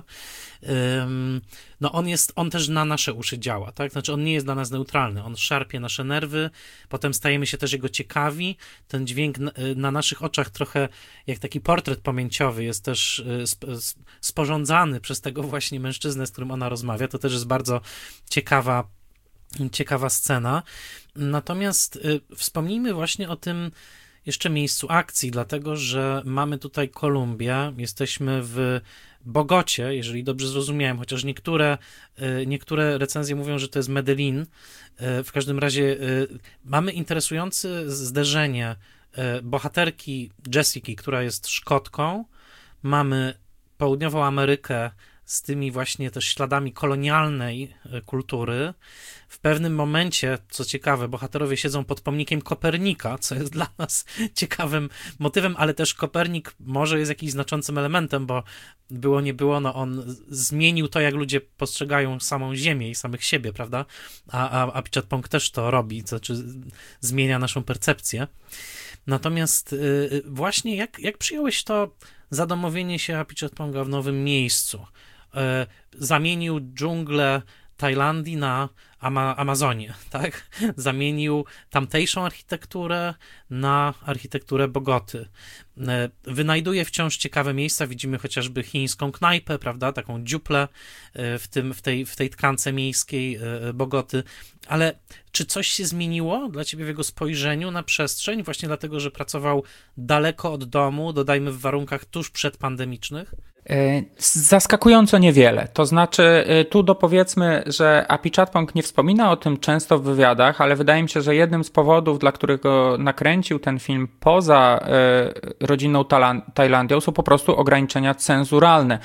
ym, no on jest, on też na nasze uszy działa, tak, znaczy on nie jest dla nas neutralny, on szarpie nasze nerwy, potem stajemy się też jego ciekawi, ten dźwięk na, na naszych oczach trochę jak taki portret pamięciowy jest też sp, sporządzany przez tego właśnie mężczyznę, z którym ona rozmawia, to też jest bardzo ciekawa Ciekawa scena. Natomiast y, wspomnijmy właśnie o tym jeszcze miejscu akcji, dlatego że mamy tutaj Kolumbię, jesteśmy w Bogocie, jeżeli dobrze zrozumiałem, chociaż niektóre, y, niektóre recenzje mówią, że to jest Medellin. Y, w każdym razie y, mamy interesujące zderzenie y, bohaterki Jessiki, która jest Szkotką, mamy Południową Amerykę z tymi właśnie też śladami kolonialnej kultury. W pewnym momencie, co ciekawe, bohaterowie siedzą pod pomnikiem Kopernika, co jest dla nas ciekawym motywem, ale też Kopernik może jest jakimś znaczącym elementem, bo było nie było, no on zmienił to, jak ludzie postrzegają samą Ziemię i samych siebie, prawda? A, a Apichatpong też to robi, to znaczy zmienia naszą percepcję. Natomiast yy, właśnie jak, jak przyjąłeś to zadomowienie się Apichatponga w nowym miejscu? Yy, zamienił dżunglę Tajlandii na Ama- Amazonię, tak? Zamienił tamtejszą architekturę na architekturę Bogoty. Wynajduje wciąż ciekawe miejsca, widzimy chociażby chińską knajpę, prawda, taką dziuplę w, tym, w, tej, w tej tkance miejskiej Bogoty, ale czy coś się zmieniło dla ciebie w jego spojrzeniu na przestrzeń, właśnie dlatego, że pracował daleko od domu, dodajmy w warunkach tuż przedpandemicznych? Zaskakująco niewiele. To znaczy, tu dopowiedzmy, że Apichatpong nie wspomina o tym często w wywiadach, ale wydaje mi się, że jednym z powodów, dla którego nakręcił ten film poza rodzinną Tajlandią, są po prostu ograniczenia cenzuralne.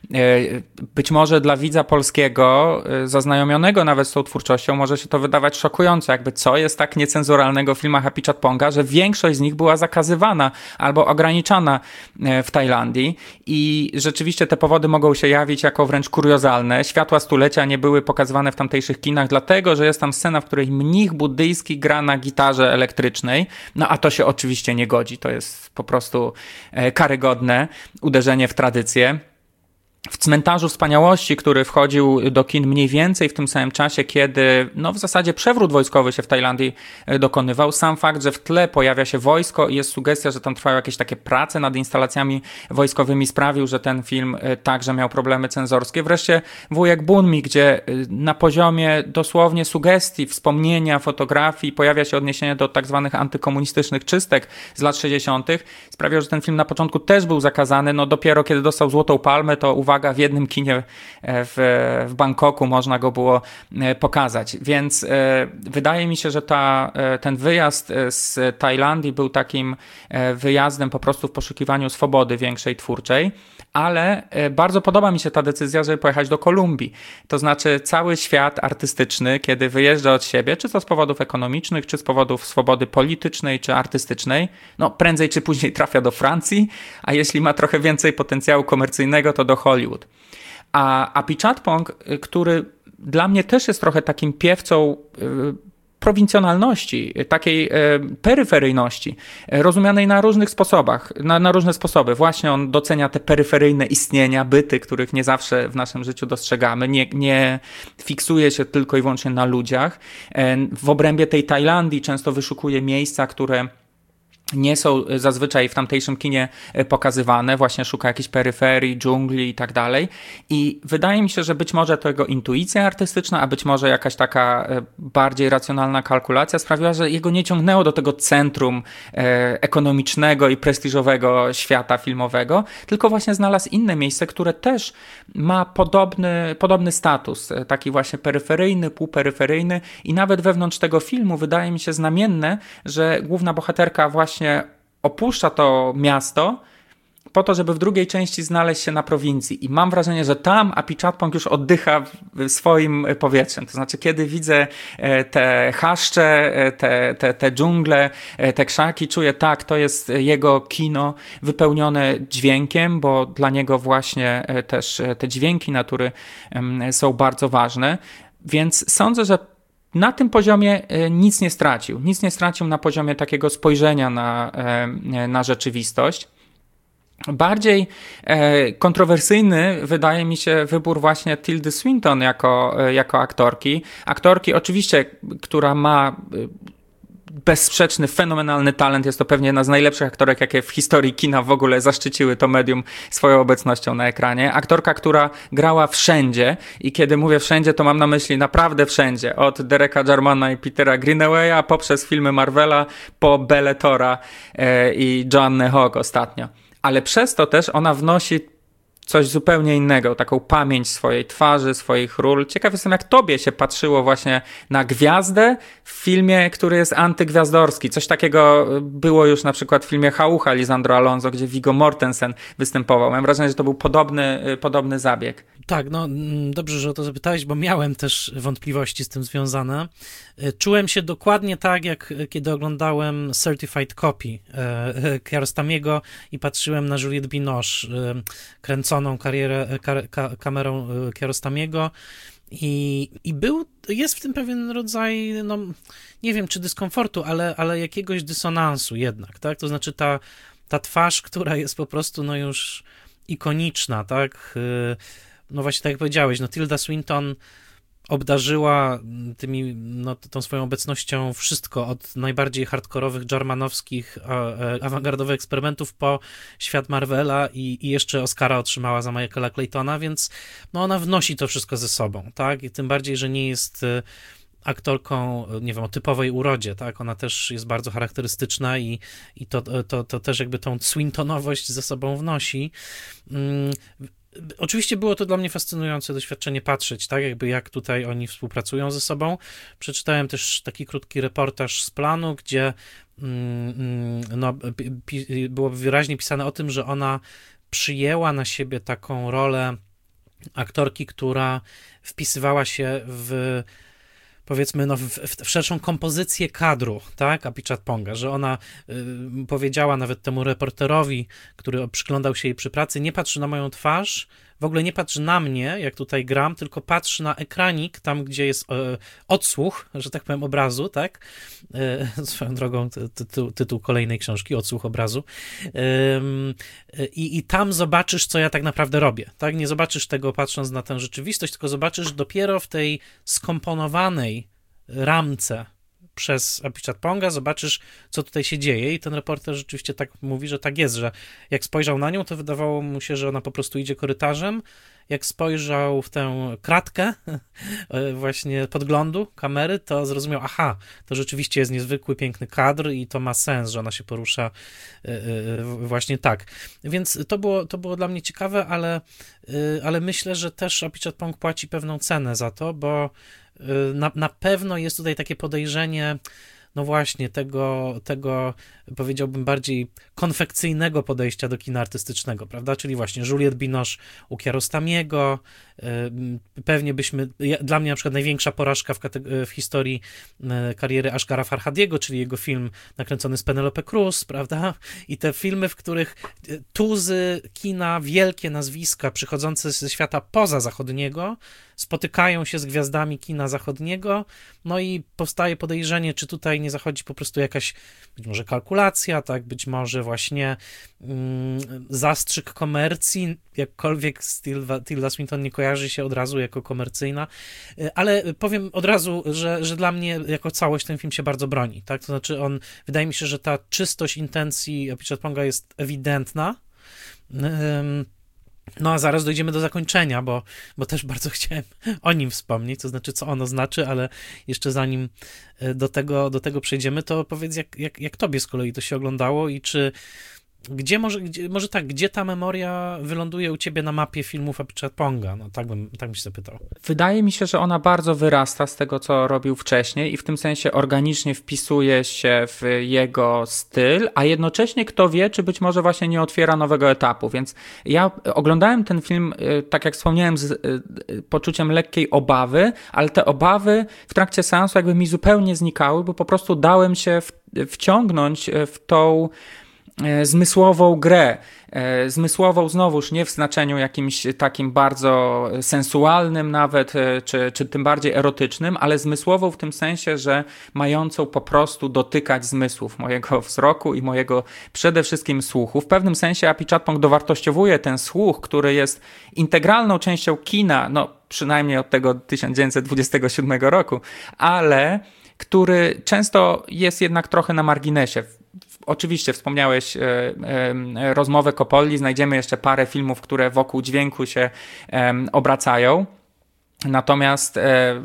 Być może dla widza polskiego, zaznajomionego nawet z tą twórczością, może się to wydawać szokujące, jakby co jest tak niecenzuralnego w filmach Apichatponga, że większość z nich była zakazywana albo ograniczana w Tajlandii i że rzeczywiście te powody mogą się jawić jako wręcz kuriozalne. Światła stulecia nie były pokazywane w tamtejszych kinach, dlatego, że jest tam scena, w której mnich buddyjski gra na gitarze elektrycznej, no a to się oczywiście nie godzi. To jest po prostu karygodne uderzenie w tradycję. w Cmentarzu Wspaniałości, który wchodził do kin mniej więcej w tym samym czasie, kiedy no w zasadzie przewrót wojskowy się w Tajlandii dokonywał. Sam fakt, że w tle pojawia się wojsko i jest sugestia, że tam trwają jakieś takie prace nad instalacjami wojskowymi, sprawił, że ten film także miał problemy cenzorskie. Wreszcie Wujek Bunmi, gdzie na poziomie dosłownie sugestii, wspomnienia, fotografii pojawia się odniesienie do tak zwanych antykomunistycznych czystek z lat sześćdziesiątych, sprawiał, że ten film na początku też był zakazany. No dopiero kiedy dostał Złotą Palmę, to uwaga, w jednym kinie w, w Bangkoku można go było pokazać. Więc e, wydaje mi się, że ta, ten wyjazd z Tajlandii był takim wyjazdem po prostu w poszukiwaniu swobody większej twórczej, ale bardzo podoba mi się ta decyzja, żeby pojechać do Kolumbii. To znaczy cały świat artystyczny, kiedy wyjeżdża od siebie, czy to z powodów ekonomicznych, czy z powodów swobody politycznej, czy artystycznej, no prędzej czy później trafia do Francji, a jeśli ma trochę więcej potencjału komercyjnego, to do Hollywood. A Apichatpong, który dla mnie też jest trochę takim piewcą yy, prowincjonalności, takiej e, peryferyjności, e, rozumianej na różnych sposobach, na, na różne sposoby. Właśnie on docenia te peryferyjne istnienia, byty, których nie zawsze w naszym życiu dostrzegamy, nie, nie fiksuje się tylko i wyłącznie na ludziach. E, w obrębie tej Tajlandii często wyszukuje miejsca, które nie są zazwyczaj w tamtejszym kinie pokazywane, właśnie szuka jakiejś peryferii, dżungli i tak dalej. I wydaje mi się, że być może to jego intuicja artystyczna, a być może jakaś taka bardziej racjonalna kalkulacja sprawiła, że jego nie ciągnęło do tego centrum ekonomicznego i prestiżowego świata filmowego, tylko właśnie znalazł inne miejsce, które też ma podobny, podobny status, taki właśnie peryferyjny, półperyferyjny i nawet wewnątrz tego filmu wydaje mi się znamienne, że główna bohaterka właśnie opuszcza to miasto po to, żeby w drugiej części znaleźć się na prowincji. I mam wrażenie, że tam Apichatpong już oddycha swoim powietrzem. To znaczy, kiedy widzę te chaszcze, te, te, te dżungle, te krzaki, czuję, tak, to jest jego kino wypełnione dźwiękiem, bo dla niego właśnie też te dźwięki natury są bardzo ważne. Więc sądzę, że na tym poziomie nic nie stracił. Nic nie stracił na poziomie takiego spojrzenia na, na rzeczywistość. Bardziej kontrowersyjny wydaje mi się wybór właśnie Tildy Swinton jako, jako aktorki. Aktorki oczywiście, która ma bezsprzeczny, fenomenalny talent. Jest to pewnie jedna z najlepszych aktorek, jakie w historii kina w ogóle zaszczyciły to medium swoją obecnością na ekranie. Aktorka, która grała wszędzie i kiedy mówię wszędzie, to mam na myśli naprawdę wszędzie. Od Dereka Jarmana i Petera Greenawaya, poprzez filmy Marvela, po Belletora e, i Joannę Hogg ostatnio. Ale przez to też ona wnosi coś zupełnie innego, taką pamięć swojej twarzy, swoich ról. Ciekaw jestem, jak tobie się patrzyło właśnie na gwiazdę w filmie, który jest antygwiazdorski. Coś takiego było już na przykład w filmie Chałucha Lisandro Alonso, gdzie Viggo Mortensen występował. Mam wrażenie, że to był podobny, podobny zabieg. Tak, no dobrze, że o to zapytałeś, bo miałem też wątpliwości z tym związane. Czułem się dokładnie tak, jak kiedy oglądałem Certified Copy Kiarostamiego i patrzyłem na Juliette Binoche, kręconą karierę, ka, kamerą Kiarostamiego i, i był, jest w tym pewien rodzaj, no nie wiem czy dyskomfortu, ale, ale jakiegoś dysonansu jednak, tak? To znaczy ta, ta twarz, która jest po prostu no już ikoniczna, tak? No właśnie tak jak powiedziałeś, no Tilda Swinton obdarzyła tymi, no, tą swoją obecnością wszystko, od najbardziej hardkorowych, jarmanowskich, awangardowych eksperymentów po świat Marvela i, i jeszcze Oscara otrzymała za Michaela Claytona, więc no ona wnosi to wszystko ze sobą, tak? I tym bardziej, że nie jest aktorką, nie wiem, o typowej urodzie, tak? Ona też jest bardzo charakterystyczna i, i to, to, to też jakby tą Swintonowość ze sobą wnosi. Oczywiście było to dla mnie fascynujące doświadczenie patrzeć, tak, jakby jak tutaj oni współpracują ze sobą. Przeczytałem też taki krótki reportaż z planu, gdzie no, było wyraźnie pisane o tym, że ona przyjęła na siebie taką rolę aktorki, która wpisywała się w powiedzmy, no, w, w szerszą kompozycję kadru, tak, Apichatponga, że ona y, powiedziała nawet temu reporterowi, który przyglądał się jej przy pracy, nie patrzy na moją twarz, w ogóle nie patrz na mnie, jak tutaj gram, tylko patrz na ekranik, tam gdzie jest e, odsłuch, że tak powiem, obrazu, tak? E, swoją drogą ty, ty, tytuł kolejnej książki, Odsłuch obrazu. E, i, I tam zobaczysz, co ja tak naprawdę robię, tak? Nie zobaczysz tego patrząc na tę rzeczywistość, tylko zobaczysz dopiero w tej skomponowanej ramce przez Apichatponga, zobaczysz, co tutaj się dzieje i ten reporter rzeczywiście tak mówi, że tak jest, że jak spojrzał na nią, to wydawało mu się, że ona po prostu idzie korytarzem, jak spojrzał w tę kratkę właśnie podglądu kamery, to zrozumiał, aha, to rzeczywiście jest niezwykły, piękny kadr i to ma sens, że ona się porusza właśnie tak. Więc to było, to było dla mnie ciekawe, ale, ale myślę, że też Apichatpong płaci pewną cenę za to, bo na, na pewno jest tutaj takie podejrzenie, no właśnie, tego, tego, powiedziałbym, bardziej konfekcyjnego podejścia do kina artystycznego, prawda? Czyli właśnie Juliette Binoche u Kiarostamiego, pewnie byśmy, dla mnie na przykład największa porażka w, w historii kariery Asghara Farhadiego, czyli jego film nakręcony z Penelope Cruz, prawda? I te filmy, w których tuzy kina, wielkie nazwiska przychodzące ze świata poza zachodniego spotykają się z gwiazdami kina zachodniego, no i powstaje podejrzenie, czy tutaj nie zachodzi po prostu jakaś być może kalkulacja, tak, być może właśnie mm, zastrzyk komercji, jakkolwiek Tilda, Tilda Swinton nie kojarzy się od razu jako komercyjna, ale powiem od razu, że, że dla mnie jako całość ten film się bardzo broni, tak, to znaczy on, wydaje mi się, że ta czystość intencji Apichatponga jest ewidentna. um, No a zaraz dojdziemy do zakończenia, bo, bo też bardzo chciałem o nim wspomnieć, to znaczy co ono znaczy, ale jeszcze zanim do tego, do tego przejdziemy, to powiedz jak, jak, jak tobie z kolei to się oglądało i czy gdzie może, gdzie, może tak, gdzie ta memoria wyląduje u ciebie na mapie filmów Apichatponga? No tak bym, tak bym się zapytał. Wydaje mi się, że ona bardzo wyrasta z tego, co robił wcześniej i w tym sensie organicznie wpisuje się w jego styl, a jednocześnie kto wie, czy być może właśnie nie otwiera nowego etapu, więc ja oglądałem ten film, tak jak wspomniałem, z poczuciem lekkiej obawy, ale te obawy w trakcie seansu jakby mi zupełnie znikały, bo po prostu dałem się w, wciągnąć w tą zmysłową grę, zmysłową znowuż nie w znaczeniu jakimś takim bardzo sensualnym nawet, czy, czy tym bardziej erotycznym, ale zmysłową w tym sensie, że mającą po prostu dotykać zmysłów mojego wzroku i mojego przede wszystkim słuchu. W pewnym sensie Apichatpong dowartościowuje ten słuch, który jest integralną częścią kina, no przynajmniej od tego tysiąc dziewięćset dwudziestego siódmego roku, ale który często jest jednak trochę na marginesie. Oczywiście wspomniałeś e, e, rozmowę Coppoli, znajdziemy jeszcze parę filmów, które wokół dźwięku się e, obracają. Natomiast e,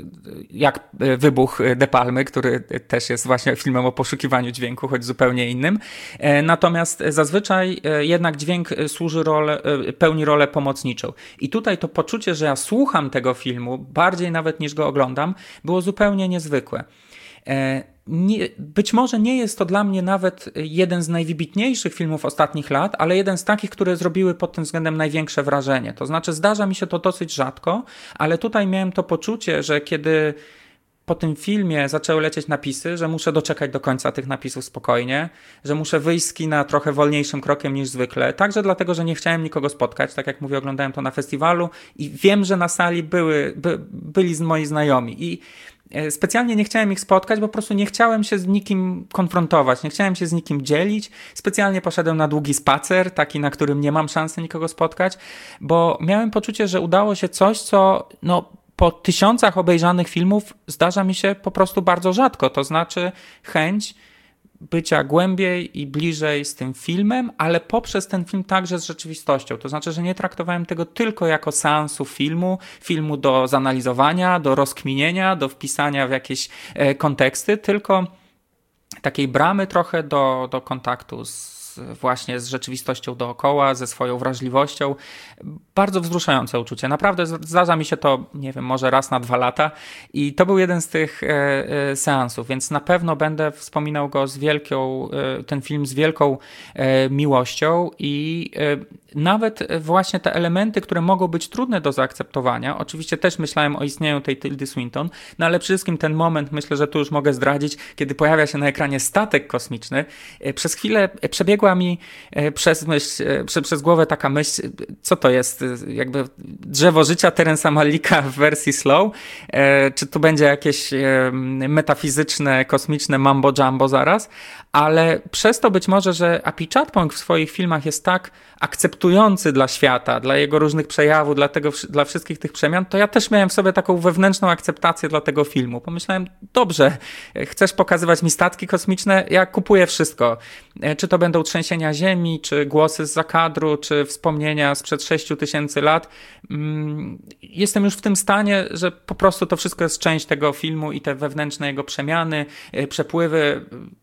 jak Wybuch De Palmy, który też jest właśnie filmem o poszukiwaniu dźwięku, choć zupełnie innym. E, natomiast zazwyczaj jednak dźwięk służy rolę, pełni rolę pomocniczą. I tutaj to poczucie, że ja słucham tego filmu, bardziej nawet niż go oglądam, było zupełnie niezwykłe. E, Nie, być może nie jest to dla mnie nawet jeden z najwybitniejszych filmów ostatnich lat, ale jeden z takich, które zrobiły pod tym względem największe wrażenie. To znaczy zdarza mi się to dosyć rzadko, ale tutaj miałem to poczucie, że kiedy po tym filmie zaczęły lecieć napisy, że muszę doczekać do końca tych napisów spokojnie, że muszę wyjść z kina trochę wolniejszym krokiem niż zwykle. Także dlatego, że nie chciałem nikogo spotkać. Tak jak mówię, oglądałem to na festiwalu i wiem, że na sali były, by, byli moi znajomi i specjalnie nie chciałem ich spotkać, bo po prostu nie chciałem się z nikim konfrontować, nie chciałem się z nikim dzielić. Specjalnie poszedłem na długi spacer, taki, na którym nie mam szansy nikogo spotkać, bo miałem poczucie, że udało się coś, co no, po tysiącach obejrzanych filmów zdarza mi się po prostu bardzo rzadko. To znaczy chęć bycia głębiej i bliżej z tym filmem, ale poprzez ten film także z rzeczywistością. To znaczy, że nie traktowałem tego tylko jako seansu filmu, filmu do zanalizowania, do rozkminienia, do wpisania w jakieś e, konteksty, tylko takiej bramy trochę do, do kontaktu z właśnie z rzeczywistością dookoła, ze swoją wrażliwością. Bardzo wzruszające uczucie. Naprawdę zdarza mi się to, nie wiem, może raz na dwa lata i to był jeden z tych e, e, seansów, więc na pewno będę wspominał go z wielką, e, ten film z wielką e, miłością i e, nawet właśnie te elementy, które mogą być trudne do zaakceptowania, oczywiście też myślałem o istnieniu tej Tildy Swinton, no ale przede wszystkim ten moment, myślę, że tu już mogę zdradzić, kiedy pojawia się na ekranie statek kosmiczny. E, przez chwilę przebiegł przebiegła mi przez myśl, przez głowę taka myśl, co to jest, jakby drzewo życia Terensa Malick w wersji slow, czy to będzie jakieś metafizyczne, kosmiczne mambo jumbo zaraz, ale przez to być może, że Apichatpong w swoich filmach jest tak akceptujący dla świata, dla jego różnych przejawów, dla, tego, dla wszystkich tych przemian, to ja też miałem w sobie taką wewnętrzną akceptację dla tego filmu. Pomyślałem, dobrze, chcesz pokazywać mi statki kosmiczne? Ja kupuję wszystko. Czy to będą trzęsienia ziemi, czy głosy z zakadru, czy wspomnienia sprzed sześciu tysięcy lat. Jestem już w tym stanie, że po prostu to wszystko jest część tego filmu i te wewnętrzne jego przemiany, przepływy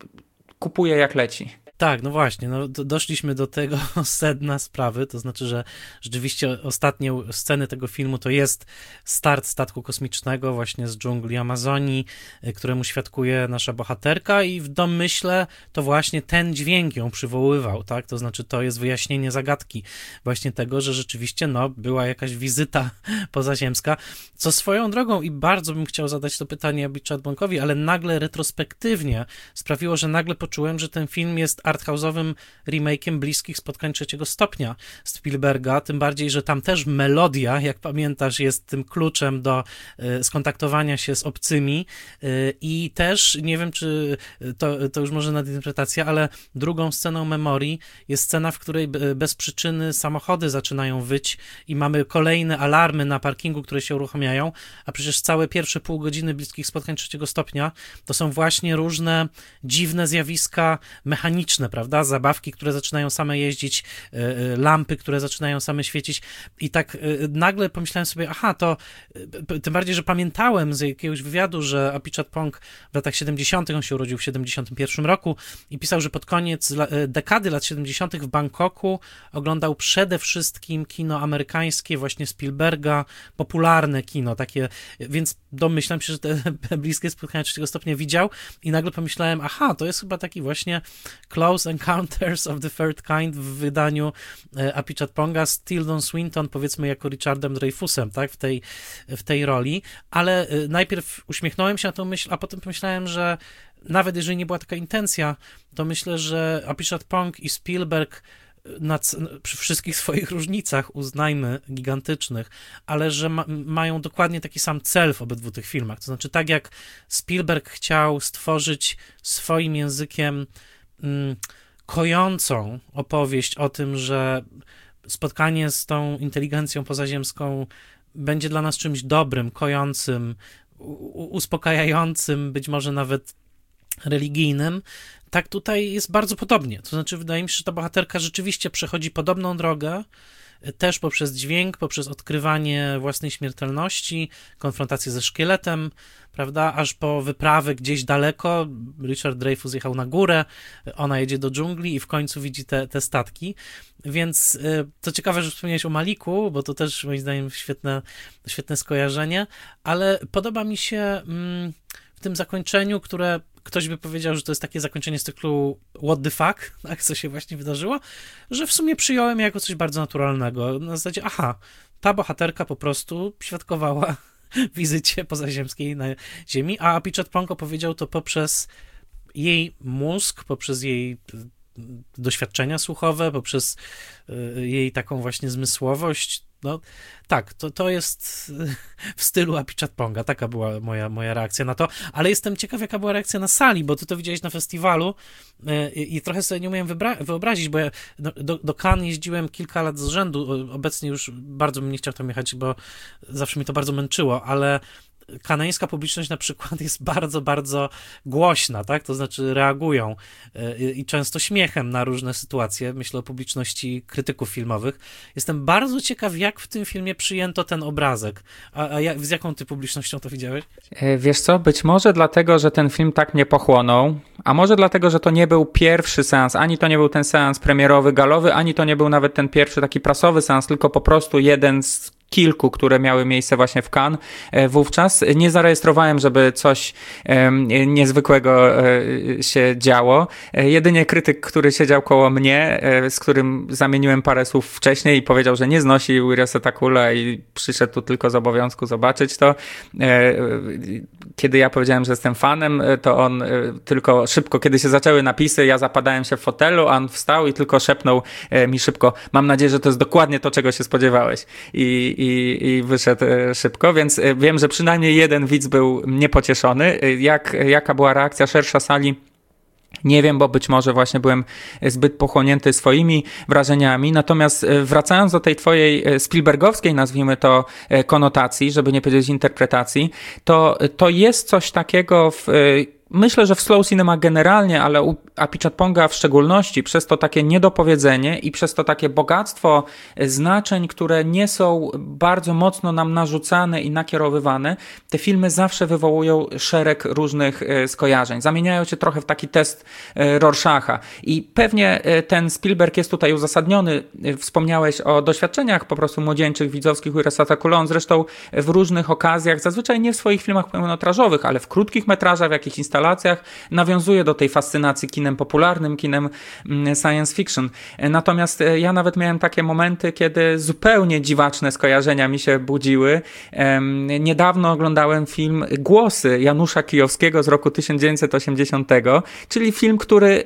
kupuję jak leci. Tak, no właśnie, no doszliśmy do tego sedna sprawy, to znaczy, że rzeczywiście ostatnie sceny tego filmu to jest start statku kosmicznego właśnie z dżungli Amazonii, któremu świadkuje nasza bohaterka i w domyśle to właśnie ten dźwięk ją przywoływał, tak, to znaczy to jest wyjaśnienie zagadki właśnie tego, że rzeczywiście no była jakaś wizyta pozaziemska, co swoją drogą i bardzo bym chciał zadać to pytanie Apichatpongowi, ale nagle retrospektywnie sprawiło, że nagle poczułem, że ten film jest arthouse'owym remake'iem Bliskich Spotkań Trzeciego Stopnia Spielberga, tym bardziej, że tam też melodia, jak pamiętasz, jest tym kluczem do y, skontaktowania się z obcymi y, i też, nie wiem, czy to, to już może nadinterpretacja, ale drugą sceną memorii jest scena, w której bez przyczyny samochody zaczynają wyć i mamy kolejne alarmy na parkingu, które się uruchamiają, a przecież całe pierwsze pół godziny Bliskich Spotkań Trzeciego Stopnia to są właśnie różne dziwne zjawiska mechaniczne, prawda? Zabawki, które zaczynają same jeździć, lampy, które zaczynają same świecić i tak nagle pomyślałem sobie, aha, to tym bardziej, że pamiętałem z jakiegoś wywiadu, że Apichatpong w latach siedemdziesiątych, on się urodził w siedemdziesiątym pierwszym roku i pisał, że pod koniec dekady lat siedemdziesiątych w Bangkoku oglądał przede wszystkim kino amerykańskie, właśnie Spielberga, popularne kino, takie, więc domyślam się, że te Bliskie Spotkania Trzeciego Stopnia widział i nagle pomyślałem, aha, to jest chyba taki właśnie Close Encounters of the Third Kind w wydaniu Apichatponga z Tildą Swinton, powiedzmy jako Richardem Dreyfusem, tak, w tej, w tej roli, ale najpierw uśmiechnąłem się na tą myśl, a potem pomyślałem, że nawet jeżeli nie była taka intencja, to myślę, że Apichatpong i Spielberg na, przy wszystkich swoich różnicach, uznajmy, gigantycznych, ale że ma, mają dokładnie taki sam cel w obydwu tych filmach. To znaczy, tak jak Spielberg chciał stworzyć swoim językiem mm, kojącą opowieść o tym, że spotkanie z tą inteligencją pozaziemską będzie dla nas czymś dobrym, kojącym, u, uspokajającym, być może nawet religijnym, tak tutaj jest bardzo podobnie. To znaczy, wydaje mi się, że ta bohaterka rzeczywiście przechodzi podobną drogę, też poprzez dźwięk, poprzez odkrywanie własnej śmiertelności, konfrontację ze szkieletem, prawda, aż po wyprawę gdzieś daleko. Richard Dreyfuss jechał na górę, ona jedzie do dżungli i w końcu widzi te, te statki. Więc to ciekawe, że wspomniałeś o Malicku, bo to też moim zdaniem świetne, świetne skojarzenie, ale podoba mi się mm, w tym zakończeniu, które ktoś by powiedział, że to jest takie zakończenie z cyklu what the fuck, tak, co się właśnie wydarzyło, że w sumie przyjąłem jako coś bardzo naturalnego. Na zasadzie, aha, ta bohaterka po prostu świadkowała wizycie pozaziemskiej na Ziemi, a Apichatpong opowiedział to poprzez jej mózg, poprzez jej doświadczenia słuchowe, poprzez jej taką właśnie zmysłowość. No tak, to, to jest w stylu Apichatponga, taka była moja, moja reakcja na to, ale jestem ciekaw, jaka była reakcja na sali, bo ty to widziałeś na festiwalu i, i trochę sobie nie umiem wybra- wyobrazić, bo ja do, do Cannes jeździłem kilka lat z rzędu, obecnie już bardzo bym nie chciał tam jechać, bo zawsze mi to bardzo męczyło, ale kanańska publiczność na przykład jest bardzo, bardzo głośna, tak? To znaczy reagują i często śmiechem na różne sytuacje. Myślę o publiczności krytyków filmowych. Jestem bardzo ciekaw, jak w tym filmie przyjęto ten obrazek. A, a jak, z jaką ty publicznością to widziałeś? Wiesz co, być może dlatego, że ten film tak mnie pochłonął, a może dlatego, że to nie był pierwszy seans, ani to nie był ten seans premierowy, galowy, ani to nie był nawet ten pierwszy taki prasowy seans, tylko po prostu jeden z kilku, które miały miejsce właśnie w Cannes wówczas. Nie zarejestrowałem, żeby coś niezwykłego się działo. Jedynie krytyk, który siedział koło mnie, z którym zamieniłem parę słów wcześniej i powiedział, że nie znosi We Set Akula i przyszedł tu tylko z obowiązku zobaczyć to. Kiedy ja powiedziałem, że jestem fanem, to on tylko szybko, kiedy się zaczęły napisy, ja zapadałem się w fotelu, a on wstał i tylko szepnął mi szybko: mam nadzieję, że to jest dokładnie to, czego się spodziewałeś. I, i, i wyszedł szybko, więc wiem, że przynajmniej jeden widz był niepocieszony. Jak, jaka była reakcja szersza sali? Nie wiem, bo być może właśnie byłem zbyt pochłonięty swoimi wrażeniami. Natomiast wracając do tej twojej Spielbergowskiej, nazwijmy to, konotacji, żeby nie powiedzieć interpretacji, to, to jest coś takiego w... Myślę, że w slow cinema generalnie, ale u Apichatponga w szczególności, przez to takie niedopowiedzenie i przez to takie bogactwo znaczeń, które nie są bardzo mocno nam narzucane i nakierowywane, te filmy zawsze wywołują szereg różnych skojarzeń. Zamieniają się trochę w taki test Rorschacha. I pewnie ten Spielberg jest tutaj uzasadniony. Wspomniałeś o doświadczeniach po prostu młodzieńczych, widzowskich We Set Akula. On zresztą w różnych okazjach, zazwyczaj nie w swoich filmach pełnometrażowych, ale w krótkich metrażach, w jakichś instalacjach, nawiązuje do tej fascynacji kinem popularnym, kinem science fiction. Natomiast ja nawet miałem takie momenty, kiedy zupełnie dziwaczne skojarzenia mi się budziły. Niedawno oglądałem film Głosy Janusza Kijowskiego z roku tysiąc dziewięćset osiemdziesiątego, czyli film, który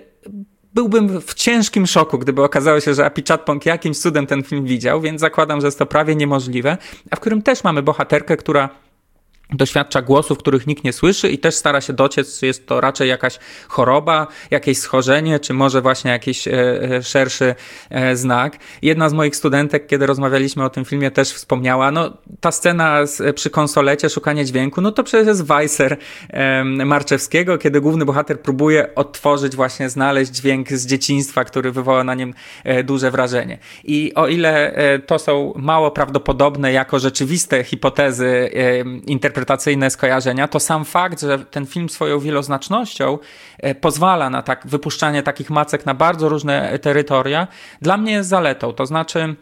byłbym w ciężkim szoku, gdyby okazało się, że Apichatpong jakimś cudem ten film widział, więc zakładam, że jest to prawie niemożliwe, a w którym też mamy bohaterkę, która doświadcza głosów, których nikt nie słyszy i też stara się dociec, czy jest to raczej jakaś choroba, jakieś schorzenie, czy może właśnie jakiś e, szerszy e, znak. Jedna z moich studentek, kiedy rozmawialiśmy o tym filmie, też wspomniała, no ta scena z, przy konsolecie, szukanie dźwięku, no to przecież jest Weiser e, Marczewskiego, kiedy główny bohater próbuje odtworzyć, właśnie znaleźć dźwięk z dzieciństwa, który wywoła na nim e, duże wrażenie. I o ile e, to są mało prawdopodobne jako rzeczywiste hipotezy e, interpretacyjne, interpretacyjne skojarzenia, to sam fakt, że ten film swoją wieloznacznością pozwala na tak wypuszczanie takich macek na bardzo różne terytoria, dla mnie jest zaletą. To znaczy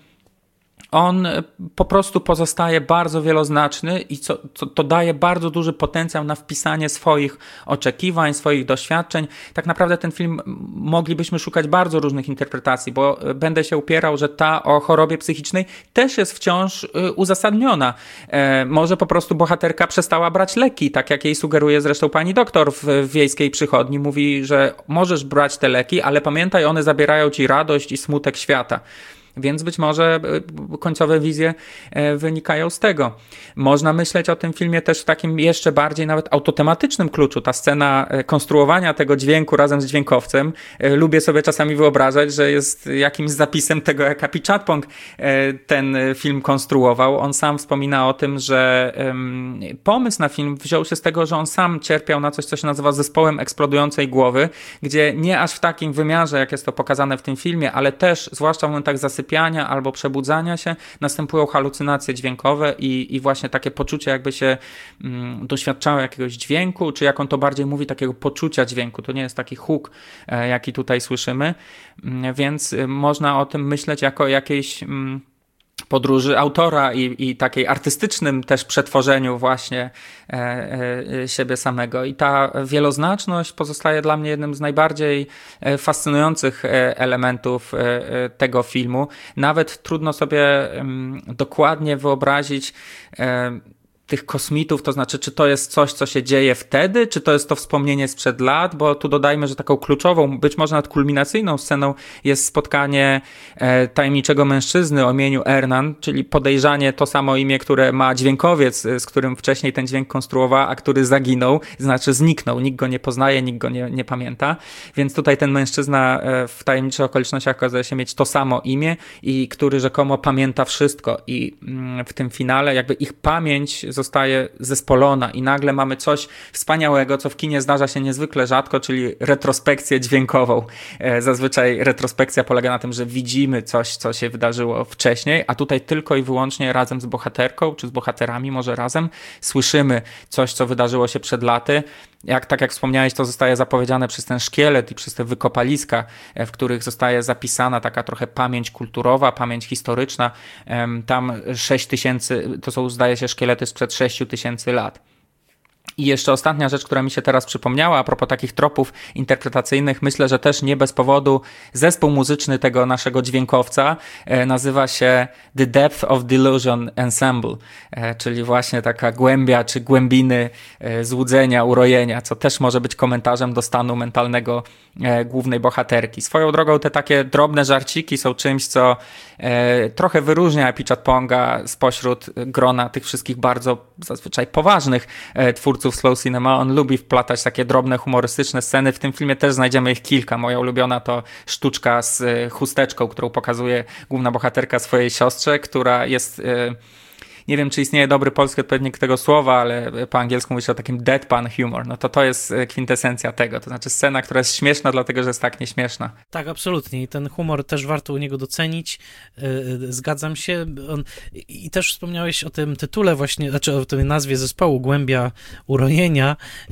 on po prostu pozostaje bardzo wieloznaczny i co, co, to daje bardzo duży potencjał na wpisanie swoich oczekiwań, swoich doświadczeń. Tak naprawdę ten film moglibyśmy szukać bardzo różnych interpretacji, bo będę się upierał, że ta o chorobie psychicznej też jest wciąż uzasadniona. E, może po prostu bohaterka przestała brać leki, tak jak jej sugeruje zresztą pani doktor w, w wiejskiej przychodni. Mówi, że możesz brać te leki, ale pamiętaj, one zabierają ci radość i smutek świata. Więc być może końcowe wizje wynikają z tego. Można myśleć o tym filmie też w takim jeszcze bardziej nawet autotematycznym kluczu. Ta scena konstruowania tego dźwięku razem z dźwiękowcem. Lubię sobie czasami wyobrażać, że jest jakimś zapisem tego, jak Apichatpong ten film konstruował. On sam wspomina o tym, że pomysł na film wziął się z tego, że on sam cierpiał na coś, co się nazywa zespołem eksplodującej głowy, gdzie nie aż w takim wymiarze, jak jest to pokazane w tym filmie, ale też, zwłaszcza w momentach zasypiania albo przebudzania się, następują halucynacje dźwiękowe i, i właśnie takie poczucie, jakby się mm, doświadczało jakiegoś dźwięku, czy jak on to bardziej mówi, takiego poczucia dźwięku. To nie jest taki huk, e, jaki tutaj słyszymy, mm, więc y, można o tym myśleć jako jakiejś mm, podróży autora i, i takiej artystycznym też przetworzeniu właśnie e, e, siebie samego. I ta wieloznaczność pozostaje dla mnie jednym z najbardziej fascynujących elementów e, tego filmu. Nawet trudno sobie m, dokładnie wyobrazić e, tych kosmitów, to znaczy, czy to jest coś, co się dzieje wtedy, czy to jest to wspomnienie sprzed lat, bo tu dodajmy, że taką kluczową, być może nawet kulminacyjną sceną jest spotkanie e, tajemniczego mężczyzny o imieniu Hernan, czyli podejrzanie to samo imię, które ma dźwiękowiec, z którym wcześniej ten dźwięk konstruował, a który zaginął, znaczy zniknął, nikt go nie poznaje, nikt go nie, nie pamięta, więc tutaj ten mężczyzna e, w tajemniczych okolicznościach okazuje się mieć to samo imię i który rzekomo pamięta wszystko i mm, w tym finale jakby ich pamięć zostaje zespolona i nagle mamy coś wspaniałego, co w kinie zdarza się niezwykle rzadko, czyli retrospekcję dźwiękową. Zazwyczaj retrospekcja polega na tym, że widzimy coś, co się wydarzyło wcześniej, a tutaj tylko i wyłącznie razem z bohaterką, czy z bohaterami może razem, słyszymy coś, co wydarzyło się przed laty jak, tak jak wspomniałeś, to zostaje zapowiedziane przez ten szkielet i przez te wykopaliska, w których zostaje zapisana taka trochę pamięć kulturowa, pamięć historyczna. Tam sześć tysięcy, to są zdaje się szkielety sprzed sześć tysięcy lat. I jeszcze ostatnia rzecz, która mi się teraz przypomniała a propos takich tropów interpretacyjnych, myślę, że też nie bez powodu zespół muzyczny tego naszego dźwiękowca e, nazywa się The Depth of Delusion Ensemble, e, czyli właśnie taka głębia czy głębiny e, złudzenia, urojenia, co też może być komentarzem do stanu mentalnego e, głównej bohaterki. Swoją drogą te takie drobne żarciki są czymś, co e, trochę wyróżnia Apichatponga spośród grona tych wszystkich bardzo zazwyczaj poważnych e, twórców slow cinema. On lubi wplatać takie drobne, humorystyczne sceny. W tym filmie też znajdziemy ich kilka. Moja ulubiona to sztuczka z chusteczką, którą pokazuje główna bohaterka swojej siostrze, która jest... Nie wiem, czy istnieje dobry polski odpowiednik tego słowa, ale po angielsku mówi się o takim deadpan humor. No to to jest kwintesencja tego. To znaczy scena, która jest śmieszna, dlatego że jest tak nieśmieszna. Tak, absolutnie. I ten humor też warto u niego docenić. Zgadzam się. On... I też wspomniałeś o tym tytule właśnie, znaczy o tej nazwie zespołu Głębia Urojenia.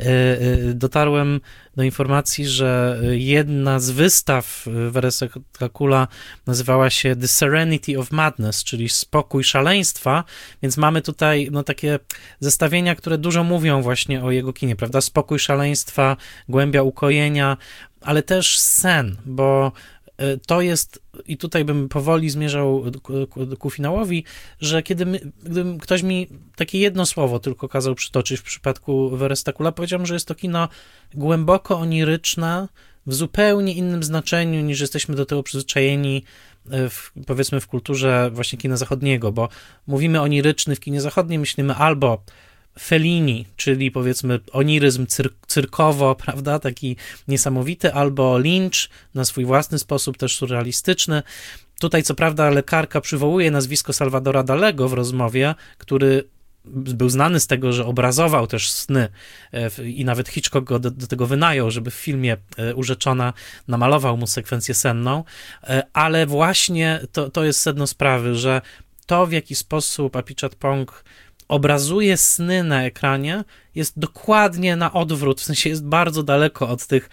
Dotarłem do informacji, że jedna z wystaw Weresekakula nazywała się The Serenity of Madness, czyli spokój szaleństwa, więc mamy tutaj no, takie zestawienia, które dużo mówią właśnie o jego kinie, prawda? Spokój szaleństwa, głębia ukojenia, ale też sen, bo to jest, i tutaj bym powoli zmierzał ku, ku, ku finałowi, że kiedy my, gdybym ktoś mi takie jedno słowo tylko kazał przytoczyć w przypadku Werestakula, powiedziałbym, że jest to kino głęboko oniryczne, w zupełnie innym znaczeniu niż jesteśmy do tego przyzwyczajeni w, powiedzmy w kulturze właśnie kina zachodniego, bo mówimy oniryczny w kinie zachodnim, myślimy albo Fellini, czyli powiedzmy oniryzm cyr- cyrkowo, prawda, taki niesamowity, albo Lynch na swój własny sposób, też surrealistyczny. Tutaj co prawda lekarka przywołuje nazwisko Salvadora Dalego w rozmowie, który był znany z tego, że obrazował też sny i nawet Hitchcock go do, do tego wynajął, żeby w filmie Urzeczona namalował mu sekwencję senną, ale właśnie to, to jest sedno sprawy, że to, w jaki sposób Apichatpong obrazuje sny na ekranie, jest dokładnie na odwrót, w sensie jest bardzo daleko od tych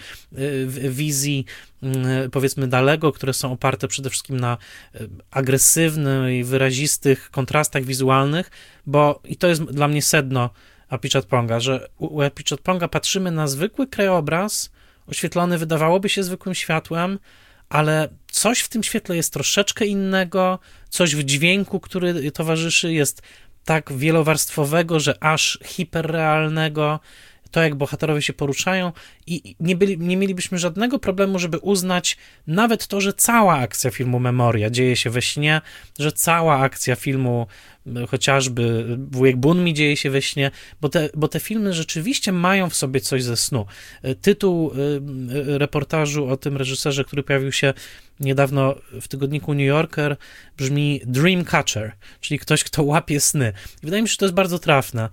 wizji, powiedzmy, Dalego, które są oparte przede wszystkim na agresywnych i wyrazistych kontrastach wizualnych, bo i to jest dla mnie sedno Apichatponga, że u Apichatponga patrzymy na zwykły krajobraz, oświetlony wydawałoby się zwykłym światłem, ale coś w tym świetle jest troszeczkę innego, coś w dźwięku, który towarzyszy, jest tak wielowarstwowego, że aż hiperrealnego, to jak bohaterowie się poruszają i nie, byli, nie mielibyśmy żadnego problemu, żeby uznać nawet to, że cała akcja filmu Memoria dzieje się we śnie, że cała akcja filmu chociażby Wujek Bunmi dzieje się we śnie, bo te, bo te filmy rzeczywiście mają w sobie coś ze snu. Tytuł reportażu o tym reżyserze, który pojawił się niedawno w tygodniku New Yorker, brzmi Dreamcatcher, czyli ktoś, kto łapie sny. I wydaje mi się, że to jest bardzo trafne.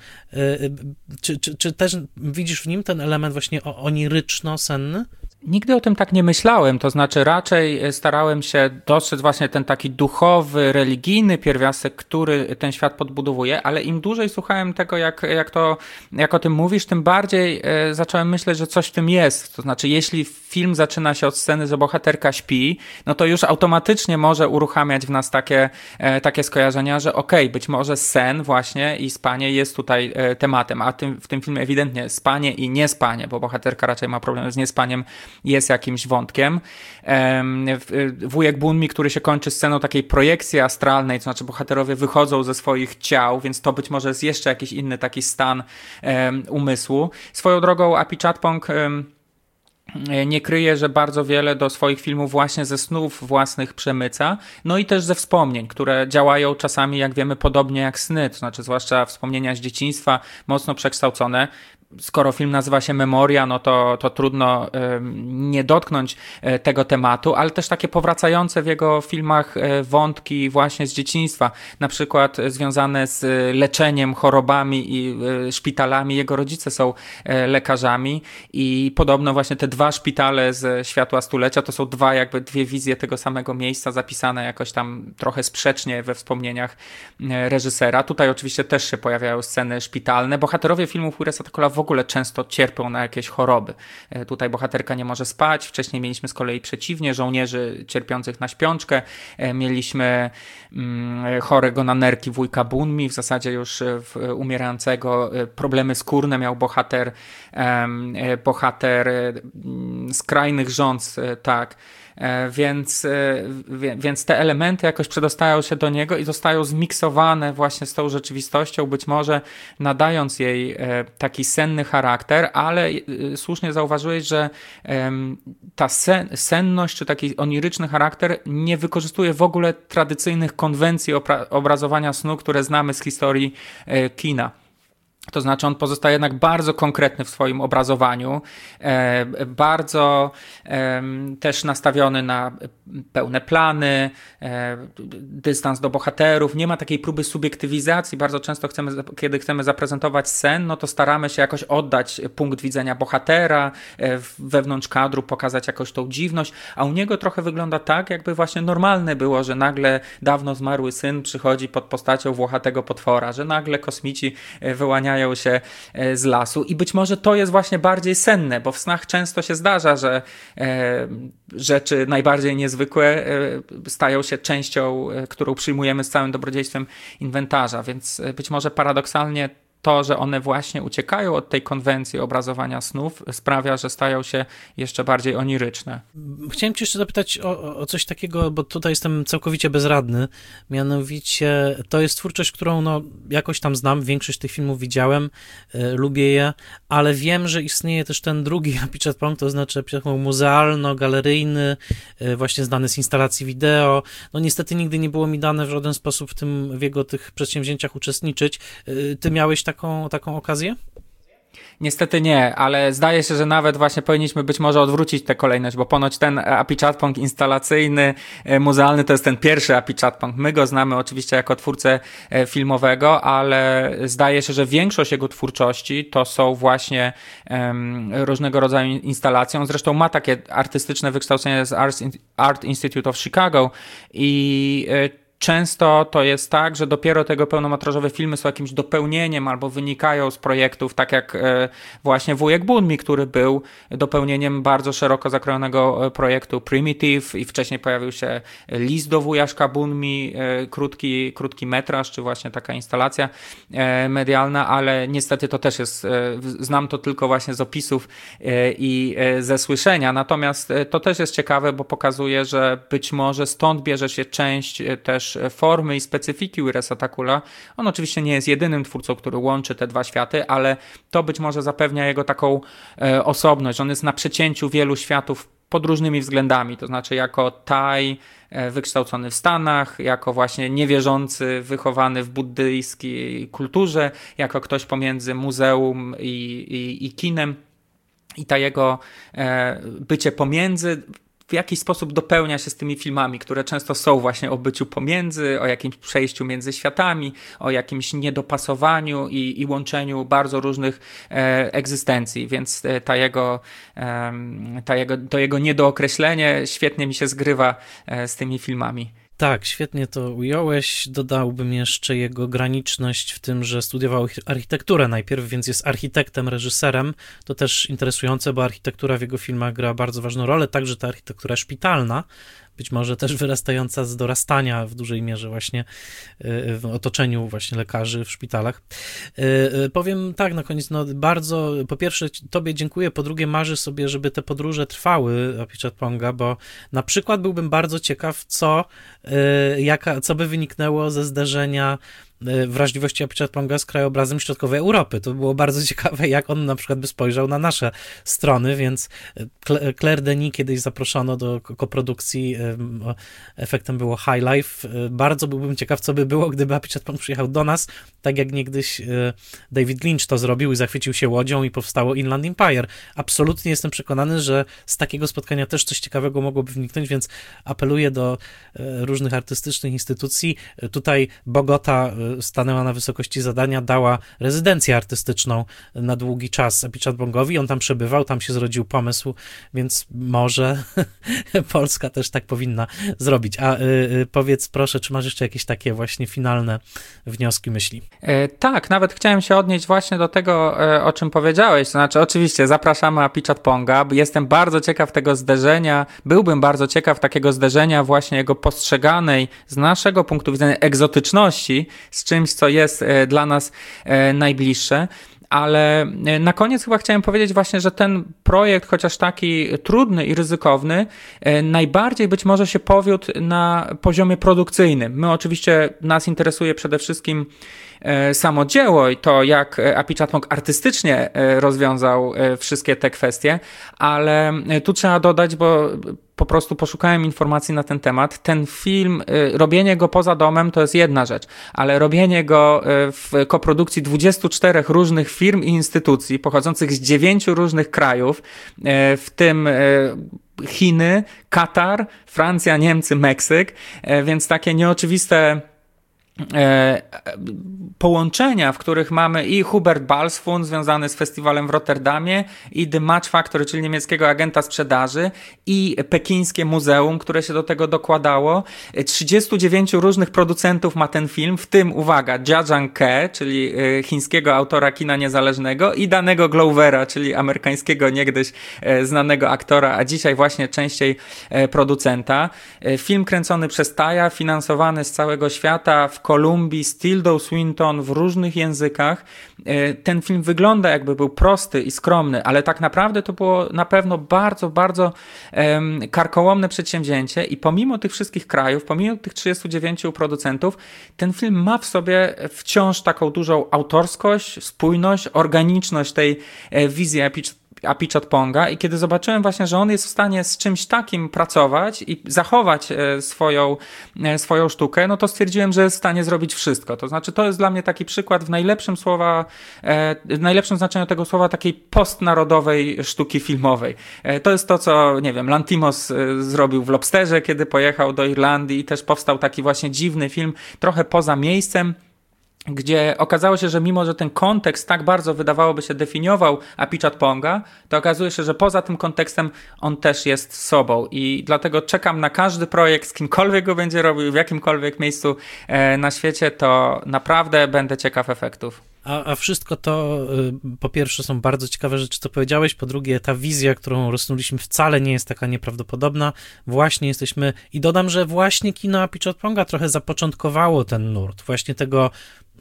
Czy, czy, czy też widzisz w nim ten element właśnie oniryczno-senny? Nigdy o tym tak nie myślałem, to znaczy raczej starałem się dostrzec właśnie ten taki duchowy, religijny pierwiastek, który ten świat podbudowuje, ale im dłużej słuchałem tego, jak, jak, to, jak o tym mówisz, tym bardziej e, zacząłem myśleć, że coś w tym jest. To znaczy, jeśli film zaczyna się od sceny, że bohaterka śpi, no to już automatycznie może uruchamiać w nas takie, e, takie skojarzenia, że okej, okay, być może sen właśnie i spanie jest tutaj e, tematem, a tym, w tym filmie ewidentnie spanie i niespanie, bo bohaterka raczej ma problem z niespaniem, jest jakimś wątkiem. Wujek Bunmi, który się kończy sceną takiej projekcji astralnej, to znaczy bohaterowie wychodzą ze swoich ciał, więc to być może jest jeszcze jakiś inny taki stan umysłu. Swoją drogą Apichatpong nie kryje, że bardzo wiele do swoich filmów właśnie ze snów własnych przemyca, no i też ze wspomnień, które działają czasami, jak wiemy, podobnie jak sny, to znaczy zwłaszcza wspomnienia z dzieciństwa, mocno przekształcone. Skoro film nazywa się Memoria, no to, to trudno y, nie dotknąć y, tego tematu, ale też takie powracające w jego filmach y, wątki właśnie z dzieciństwa, na przykład y, związane z y, leczeniem, chorobami i y, szpitalami. Jego rodzice są y, lekarzami i podobno właśnie te dwa szpitale z Światła Stulecia to są dwa jakby dwie wizje tego samego miejsca zapisane jakoś tam trochę sprzecznie we wspomnieniach y, reżysera. Tutaj oczywiście też się pojawiają sceny szpitalne. Bohaterowie filmów Weirasa Takula w ogóle często cierpią na jakieś choroby. Tutaj bohaterka nie może spać, wcześniej mieliśmy z kolei przeciwnie, żołnierzy cierpiących na śpiączkę, mieliśmy chorego na nerki wujka Bunmi, w zasadzie już umierającego, problemy skórne miał bohater, bohater skrajnych rząd, tak. Więc, więc te elementy jakoś przedostają się do niego i zostają zmiksowane właśnie z tą rzeczywistością, być może nadając jej taki senny charakter, ale słusznie zauważyłeś, że ta sen, senność czy taki oniryczny charakter nie wykorzystuje w ogóle tradycyjnych konwencji obrazowania snu, które znamy z historii kina. To znaczy on pozostaje jednak bardzo konkretny w swoim obrazowaniu, e, bardzo e, też nastawiony na pełne plany, e, dystans do bohaterów. Nie ma takiej próby subiektywizacji. Bardzo często chcemy, kiedy chcemy zaprezentować sen, no to staramy się jakoś oddać punkt widzenia bohatera, e, wewnątrz kadru pokazać jakoś tą dziwność, a u niego trochę wygląda tak, jakby właśnie normalne było, że nagle dawno zmarły syn przychodzi pod postacią włochatego potwora, że nagle kosmici wyłaniają się z lasu i być może to jest właśnie bardziej senne, bo w snach często się zdarza, że e, rzeczy najbardziej niezwykłe e, stają się częścią, e, którą przyjmujemy z całym dobrodziejstwem inwentarza, więc być może paradoksalnie to, że one właśnie uciekają od tej konwencji obrazowania snów, sprawia, że stają się jeszcze bardziej oniryczne. Chciałem cię jeszcze zapytać o, o coś takiego, bo tutaj jestem całkowicie bezradny. Mianowicie to jest twórczość, którą no, jakoś tam znam, większość tych filmów widziałem, y, lubię je, ale wiem, że istnieje też ten drugi Apichatpong, to znaczy Apichatpong muzealno-galeryjny, y, właśnie znany z instalacji wideo. No niestety nigdy nie było mi dane w żaden sposób w tym, w jego tych przedsięwzięciach uczestniczyć. Y, ty miałeś taką, taką okazję? Niestety nie, ale zdaje się, że nawet właśnie powinniśmy być może odwrócić tę kolejność, bo ponoć ten Apichatpong instalacyjny, muzealny to jest ten pierwszy Apichatpong. My go znamy oczywiście jako twórcę filmowego, ale zdaje się, że większość jego twórczości to są właśnie um, różnego rodzaju instalacje. On zresztą ma takie artystyczne wykształcenie z Art Institute of Chicago i często to jest tak, że dopiero tego pełnometrażowe filmy są jakimś dopełnieniem albo wynikają z projektów, tak jak właśnie Wujek Bunmi, który był dopełnieniem bardzo szeroko zakrojonego projektu Primitive i wcześniej pojawił się List do wujaszka Bunmi, krótki, krótki metraż, czy właśnie taka instalacja medialna, ale niestety to też jest, znam to tylko właśnie z opisów i ze słyszenia, natomiast to też jest ciekawe, bo pokazuje, że być może stąd bierze się część też formy i specyfiki Wiresa Takula. On oczywiście nie jest jedynym twórcą, który łączy te dwa światy, ale to być może zapewnia jego taką e, osobność. On jest na przecięciu wielu światów pod różnymi względami, to znaczy jako Taj e, wykształcony w Stanach, jako właśnie niewierzący, wychowany w buddyjskiej kulturze, jako ktoś pomiędzy muzeum i, i, i kinem i ta jego e, bycie pomiędzy w jakiś sposób dopełnia się z tymi filmami, które często są właśnie o byciu pomiędzy, o jakimś przejściu między światami, o jakimś niedopasowaniu i, i łączeniu bardzo różnych e, egzystencji, więc ta jego, e, ta jego, to jego niedookreślenie świetnie mi się zgrywa e, z tymi filmami. Tak, świetnie to ująłeś. Dodałbym jeszcze jego graniczność w tym, że studiował architekturę najpierw, więc jest architektem, reżyserem. To też interesujące, bo architektura w jego filmach gra bardzo ważną rolę, także ta architektura szpitalna, być może też wyrastająca z dorastania w dużej mierze właśnie w otoczeniu właśnie lekarzy w szpitalach. Powiem tak na koniec, no bardzo, po pierwsze tobie dziękuję, po drugie marzę sobie, żeby te podróże trwały Apichatponga, bo na przykład byłbym bardzo ciekaw, co, jaka, co by wyniknęło ze zderzenia wrażliwości Apichatponga z krajobrazem środkowej Europy. To było bardzo ciekawe, jak on na przykład by spojrzał na nasze strony, więc Claire Denis kiedyś zaproszono do koprodukcji, efektem było High Life. Bardzo byłbym ciekaw, co by było, gdyby Apichatpong przyjechał do nas, tak jak niegdyś David Lynch to zrobił i zachwycił się łodzią i powstało Inland Empire. Absolutnie jestem przekonany, że z takiego spotkania też coś ciekawego mogłoby wyniknąć, więc apeluję do różnych artystycznych instytucji. Tutaj Bogota stanęła na wysokości zadania, dała rezydencję artystyczną na długi czas Apichatpongowi. On tam przebywał, tam się zrodził pomysł, więc może Polska też tak powinna zrobić. A y, y, powiedz proszę, czy masz jeszcze jakieś takie właśnie finalne wnioski, myśli? E, tak, nawet chciałem się odnieść właśnie do tego, e, o czym powiedziałeś. To znaczy, oczywiście zapraszamy Apichatponga. Jestem bardzo ciekaw tego zderzenia, byłbym bardzo ciekaw takiego zderzenia właśnie jego postrzeganej z naszego punktu widzenia egzotyczności z czymś, co jest e, dla nas e, najbliższe. Ale na koniec chyba chciałem powiedzieć właśnie, że ten projekt, chociaż taki trudny i ryzykowny, najbardziej być może się powiódł na poziomie produkcyjnym. My oczywiście, nas interesuje przede wszystkim samo dzieło i to, jak Apichatpong artystycznie rozwiązał wszystkie te kwestie, ale tu trzeba dodać, bo po prostu poszukałem informacji na ten temat. Ten film, robienie go poza domem to jest jedna rzecz, ale robienie go w koprodukcji dwudziestu czterech różnych firm i instytucji pochodzących z dziewięciu różnych krajów, w tym Chiny, Katar, Francja, Niemcy, Meksyk, więc takie nieoczywiste połączenia, w których mamy i Hubert Balsfund związany z festiwalem w Rotterdamie, i The Match Factory, czyli niemieckiego agenta sprzedaży, i pekińskie muzeum, które się do tego dokładało. trzydziestu dziewięciu różnych producentów ma ten film, w tym, uwaga, Jia Zhangke, czyli chińskiego autora kina niezależnego, i danego Glovera, czyli amerykańskiego niegdyś znanego aktora, a dzisiaj właśnie częściej producenta. Film kręcony przez Taja, finansowany z całego świata, w Kolumbii, z Tildą Swinton, w różnych językach. Ten film wygląda, jakby był prosty i skromny, ale tak naprawdę to było na pewno bardzo, bardzo um, karkołomne przedsięwzięcie i pomimo tych wszystkich krajów, pomimo tych trzydziestu dziewięciu producentów, ten film ma w sobie wciąż taką dużą autorskość, spójność, organiczność tej e, wizji Apichatponga. Apichatponga i kiedy zobaczyłem właśnie, że on jest w stanie z czymś takim pracować i zachować swoją, swoją sztukę, no to stwierdziłem, że jest w stanie zrobić wszystko. To znaczy, to jest dla mnie taki przykład w najlepszym słowa, w najlepszym znaczeniu tego słowa, takiej postnarodowej sztuki filmowej. To jest to, co, nie wiem, Lanthimos zrobił w Lobsterze, kiedy pojechał do Irlandii i też powstał taki właśnie dziwny film, trochę poza miejscem, gdzie okazało się, że mimo, że ten kontekst tak bardzo wydawałoby się definiował Apichatponga, to okazuje się, że poza tym kontekstem on też jest sobą i dlatego czekam na każdy projekt, z kimkolwiek go będzie robił, w jakimkolwiek miejscu e, na świecie, to naprawdę będę ciekaw efektów. A, a wszystko to, y, po pierwsze, są bardzo ciekawe rzeczy, co powiedziałeś, po drugie, ta wizja, którą rozsnuliśmy, wcale nie jest taka nieprawdopodobna. Właśnie jesteśmy, i dodam, że właśnie kino Apichatponga trochę zapoczątkowało ten nurt, właśnie tego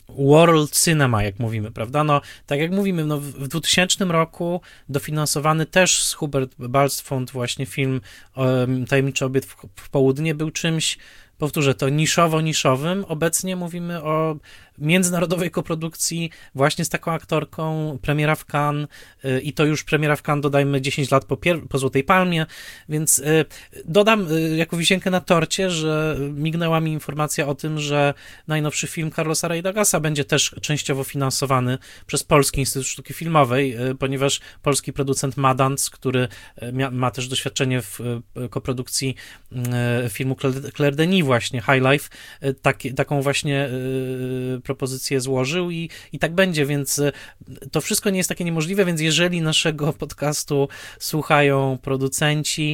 world cinema, jak mówimy, prawda? No, tak jak mówimy, no, w dwutysięcznym roku dofinansowany też z Hubert Balsfond właśnie film um, Tajemniczy obiad w, w południe był czymś, powtórzę to, niszowo-niszowym. Obecnie mówimy o międzynarodowej koprodukcji właśnie z taką aktorką, premiera w Cannes yy, i to już premiera w Cannes, dodajmy, dziesięć lat po, pier- po Złotej Palmie, więc yy, dodam yy, jako wisienkę na torcie, że mignęła mi informacja o tym, że najnowszy film Carlosa Raidagasa będzie też częściowo finansowany przez Polski Instytut Sztuki Filmowej, yy, ponieważ polski producent Madans, który yy, mia- ma też doświadczenie w yy, koprodukcji yy, filmu Claire Denis właśnie, High Life, yy, taki, taką właśnie yy, propozycję złożył i, i tak będzie, więc to wszystko nie jest takie niemożliwe, więc jeżeli naszego podcastu słuchają producenci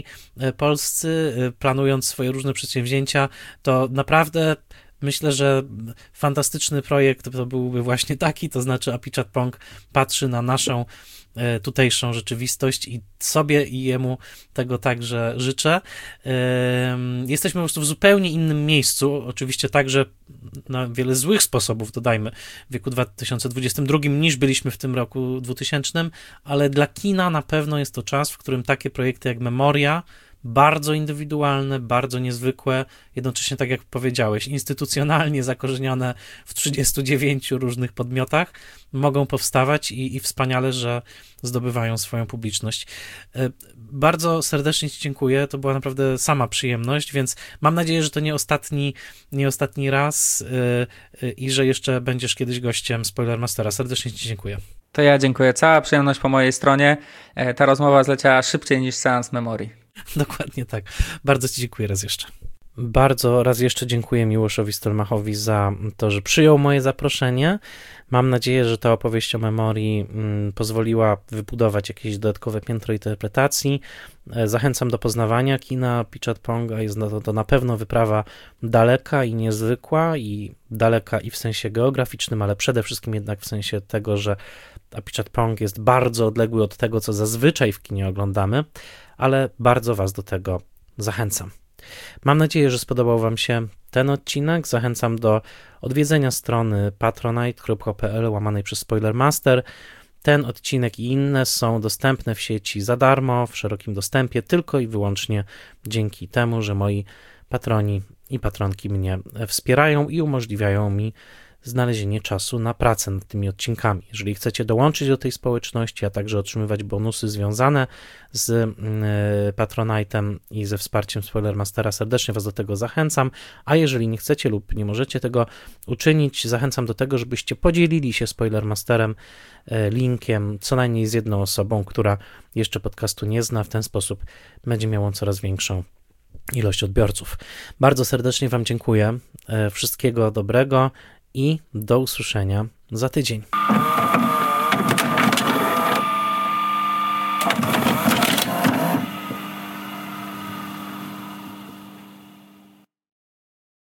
polscy, planując swoje różne przedsięwzięcia, to naprawdę myślę, że fantastyczny projekt to byłby właśnie taki, to znaczy Apichatpong patrzy na naszą tutejszą rzeczywistość i sobie i jemu tego także życzę. Jesteśmy po prostu w zupełnie innym miejscu, oczywiście także na wiele złych sposobów, dodajmy, w wieku dwa tysiące dwudziestym drugim niż byliśmy w tym roku dwutysięcznym, ale dla kina na pewno jest to czas, w którym takie projekty jak Memoria, bardzo indywidualne, bardzo niezwykłe, jednocześnie, tak jak powiedziałeś, instytucjonalnie zakorzenione w trzydziestu dziewięciu różnych podmiotach, mogą powstawać i, i wspaniale, że zdobywają swoją publiczność. Bardzo serdecznie Ci dziękuję, to była naprawdę sama przyjemność, więc mam nadzieję, że to nie ostatni, nie ostatni raz yy, yy, i że jeszcze będziesz kiedyś gościem Spoilermastera. Serdecznie Ci dziękuję. To ja dziękuję. Cała przyjemność po mojej stronie. Ta rozmowa zleciała szybciej niż seans Memorii. Dokładnie tak. Bardzo Ci dziękuję raz jeszcze. Bardzo raz jeszcze dziękuję Miłoszowi Stelmachowi za to, że przyjął moje zaproszenie. Mam nadzieję, że ta opowieść o memorii mm, pozwoliła wybudować jakieś dodatkowe piętro interpretacji. Zachęcam do poznawania kina Pichatponga. Jest to, to na pewno wyprawa daleka i niezwykła, i daleka i w sensie geograficznym, ale przede wszystkim jednak w sensie tego, że Pichatpong jest bardzo odległy od tego, co zazwyczaj w kinie oglądamy, ale bardzo Was do tego zachęcam. Mam nadzieję, że spodobał Wam się ten odcinek. Zachęcam do odwiedzenia strony patronite kropka p l łamanej przez Spoilermaster. Ten odcinek i inne są dostępne w sieci za darmo, w szerokim dostępie, tylko i wyłącznie dzięki temu, że moi patroni i patronki mnie wspierają i umożliwiają mi znalezienie czasu na pracę nad tymi odcinkami. Jeżeli chcecie dołączyć do tej społeczności, a także otrzymywać bonusy związane z Patronite'em i ze wsparciem Spoilermastera, serdecznie Was do tego zachęcam, a jeżeli nie chcecie lub nie możecie tego uczynić, zachęcam do tego, żebyście podzielili się Spoilermasterem linkiem co najmniej z jedną osobą, która jeszcze podcastu nie zna. W ten sposób będzie miał on coraz większą ilość odbiorców. Bardzo serdecznie Wam dziękuję. Wszystkiego dobrego i do usłyszenia za tydzień.